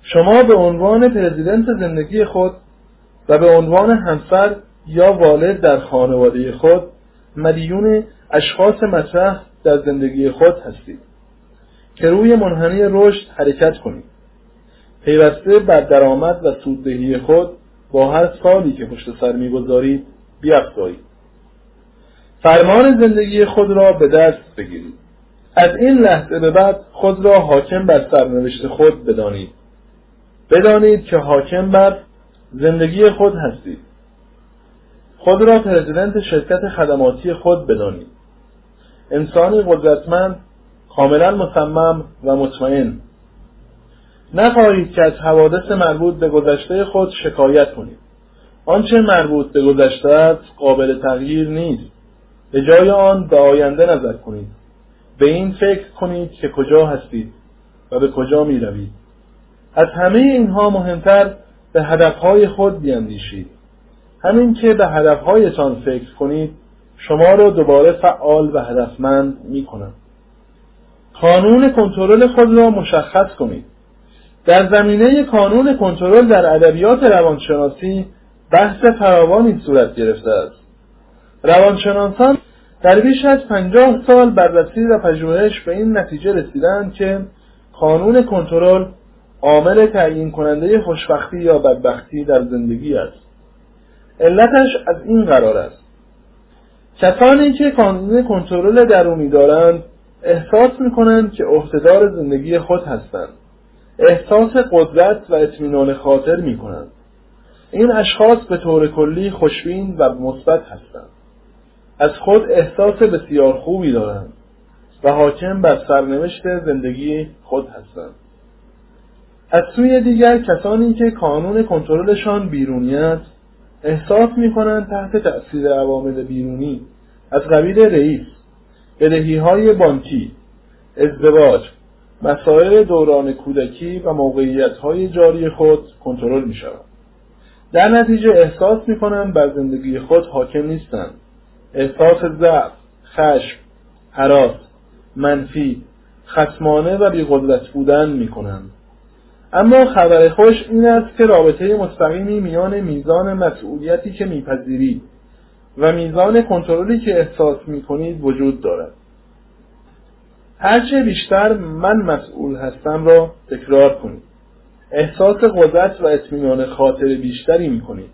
شما به عنوان پرزیدنت زندگی خود و به عنوان همسر یا والد در خانواده خود مدیون اشخاص مطرح در زندگی خود هستید که روی منحنی رشد حرکت کنید. پیوسته بر درآمد و سوددهی خود با هر سالی که پشت سر می‌گذارید بیفزایید. فرمان زندگی خود را به دست بگیرید. از این لحظه به بعد خود را حاکم بر سرنوشت خود بدانید. بدانید که حاکم بر زندگی خود هستید. خود را پرزیدنت شرکت خدماتی خود بدانید. انسانی قدرتمند، کاملا مصمم و مطمئن. نخواهید که از حوادث مربوط به گذشته خود شکایت کنید. آنچه مربوط به گذشته است قابل تغییر نیست. به جای آن به آینده نظر کنید. به این فکر کنید که کجا هستید و به کجا می روید. از همه اینها مهمتر به هدفهای خود بیندیشید. همین که به هدفهایتان فکر کنید شما را دوباره فعال و هدفمند می کند. قانون کنترل خود را مشخص کنید. در زمینه قانون کنترل در ادبیات روانشناسی بحث فراوانی صورت گرفته است. روانشناسان در بیش از 50 سال بررسی و پژوهش به این نتیجه رسیدند که قانون کنترل عامل تعیین کننده خوشبختی یا بدبختی در زندگی است. علتش از این قرار است: کسانی که قانون کنترل درونی دارند احساس می‌کنند که عهده‌دار زندگی خود هستند. احساس قدرت و اطمینان خاطر می‌کنند. این اشخاص به طور کلی خوشبین و مثبت هستند. از خود احساس بسیار خوبی دارند و حاکم بر سرنوشت زندگی خود هستند. از سوی دیگر کسانی که قانون کنترلشان بیرونی است احساس می‌کنند تحت تأثیر عوامل بیرونی از قبیل رئیس، بدهی‌های بانکی، ازدواج، مسائل دوران کودکی و موقعیت‌های جاری خود کنترل می‌شوند. در نتیجه احساس می‌کنند بر زندگی خود حاکم نیستند. احساس ضعف، خشم، هراس، منفی، خصمانه و بی‌قدرت بودن می‌کنند. اما خبر خوش این است که رابطه مستقیمی میان میزان مسئولیتی که میپذیرید و میزان کنترلی که احساس میکنید وجود دارد. هرچه بیشتر من مسئول هستم را تکرار کنید. احساس قدرت و اطمینان خاطر بیشتری میکنید.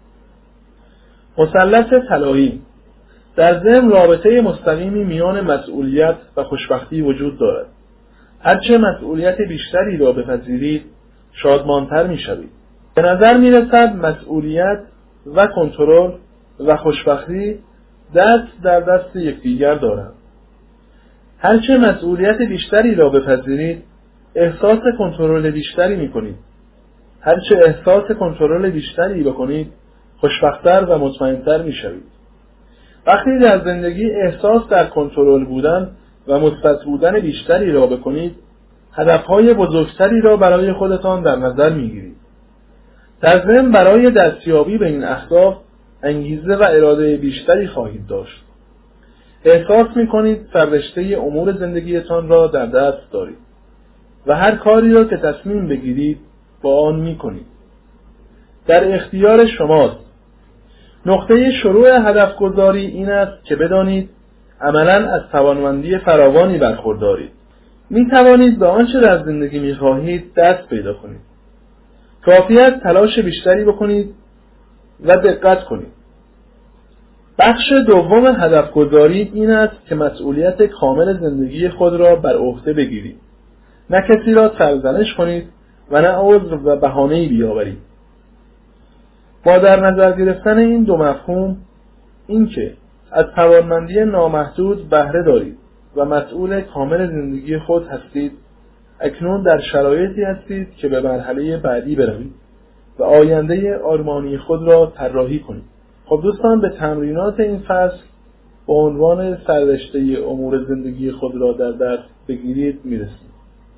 مثلث طلایی: در ضمن رابطه مستقیمی میان مسئولیت و خوشبختی وجود دارد. هرچه مسئولیت بیشتری را بپذیرید شادمانتر میشوید. به نظر میرسد مسئولیت و کنترل و خوشبختی دست در دست یکدیگر دارند. هرچه مسئولیت بیشتری را بپذیرید احساس کنترل بیشتری میکنید. هرچه احساس کنترل بیشتری بکنید خوشبخت‌تر و مطمئن‌تر میشوید. وقتی در زندگی احساس در کنترل بودن و مثبت بودن بیشتری را بکنید هدفهای بزرگتری را برای خودتان در نظر میگیرید. در ضمن برای دستیابی به این اهداف انگیزه و اراده بیشتری خواهید داشت. احساس میکنید سررشته امور زندگیتان را در دست دارید و هر کاری را که تصمیم بگیرید با آن میکنید. در اختیار شماست. نقطه شروع هدف گذاری این است که بدانید عملاً از توانمندی فراوانی برخوردارید. می توانید به آنچه در زندگی می خواهید دست پیدا کنید. کافی است تلاش بیشتری بکنید و دقت کنید. بخش دوم هدف گذاری این است که مسئولیت کامل زندگی خود را بر عهده بگیرید. نه کسی را سرزنش کنید و نه عذر و بهانه‌ای بیاورید. با در نظر گرفتن این دو مفهوم، این که از توانمندی نامحدود بهره دارید و مسئول کامل زندگی خود هستید، اکنون در شرایطی هستید که به مرحله بعدی بروید و آینده آرمانی خود را طراحی کنید. خب دوستان، به تمرینات این فصل با عنوان سررشته امور زندگی خود را در دست بگیرید میرسیم.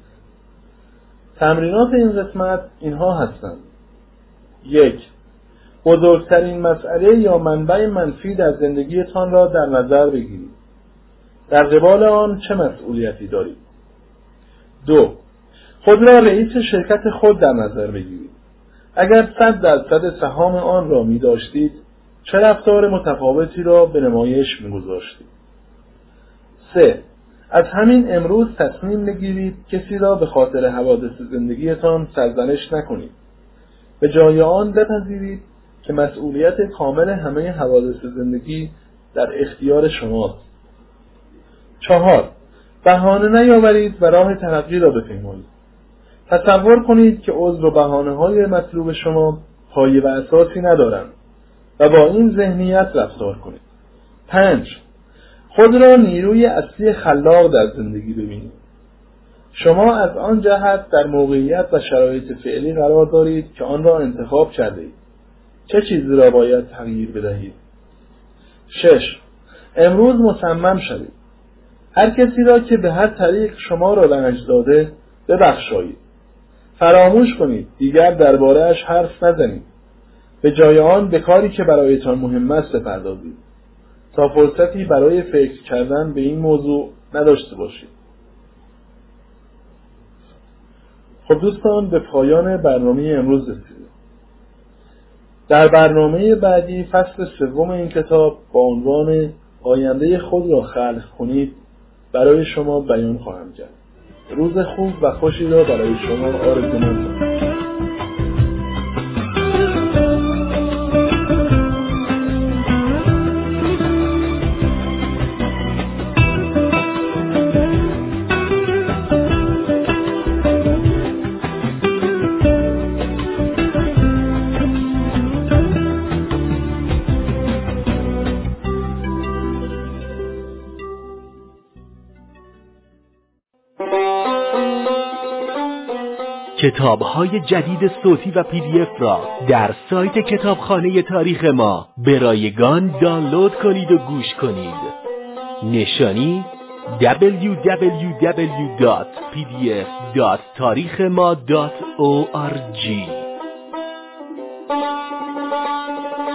تمرینات این قسمت اینها هستند: 1. بزرگترین مسئله یا منبع منفی در زندگیتان را در نظر بگیرید. در قبال آن چه مسئولیتی دارید؟ 2. خود را رئیس شرکت خود در نظر بگیرید. اگر 100% سهام آن را می داشتید، چه رفتار متفاوتی را به نمایش می گذاشتید؟ 3. از همین امروز تصمیم بگیرید کسی را به خاطر حوادث زندگیتان سرزنش نکنید. به جای آن بپذیرید که مسئولیت کامل همه حوادث زندگی در اختیار شماست. 4. بهانه نیاورید و راه ترقی را بپیمایید. تصور کنید که عذر و بهانه‌های مطلوب شما پایه و اساسی ندارند و با این ذهنیت رفتار کنید. 5. خود را نیروی اصلی خلاق در زندگی ببینید. شما از آن جهت در موقعیت و شرایط فعلی قرار دارید که آن را انتخاب کرده اید. چه چیزی را باید تغییر بدهید؟ 6. امروز مصمم شوید. هر کسی را که به هر طریق شما را رنج داده ببخشایید. فراموش کنید، دیگر درباره‌اش حرف نزنید. به جای آن به کاری که برایتان مهم است بپردازید تا فرصتی برای فکر کردن به این موضوع نداشته باشید. خب دوستان، به پایان برنامه امروز رسیدیم. در برنامه بعدی فصل 3 این کتاب با عنوان آینده خود را خلق کنید برای شما بیان خواهم کرد. روز خوب و خوشی را برای شما آرزو می‌کنم. کتاب‌های جدید صوتی و PDF را در سایت کتابخانه تاریخ ما به رایگان دانلود کنید و گوش کنید. نشانی www.pdf.tarikhema.org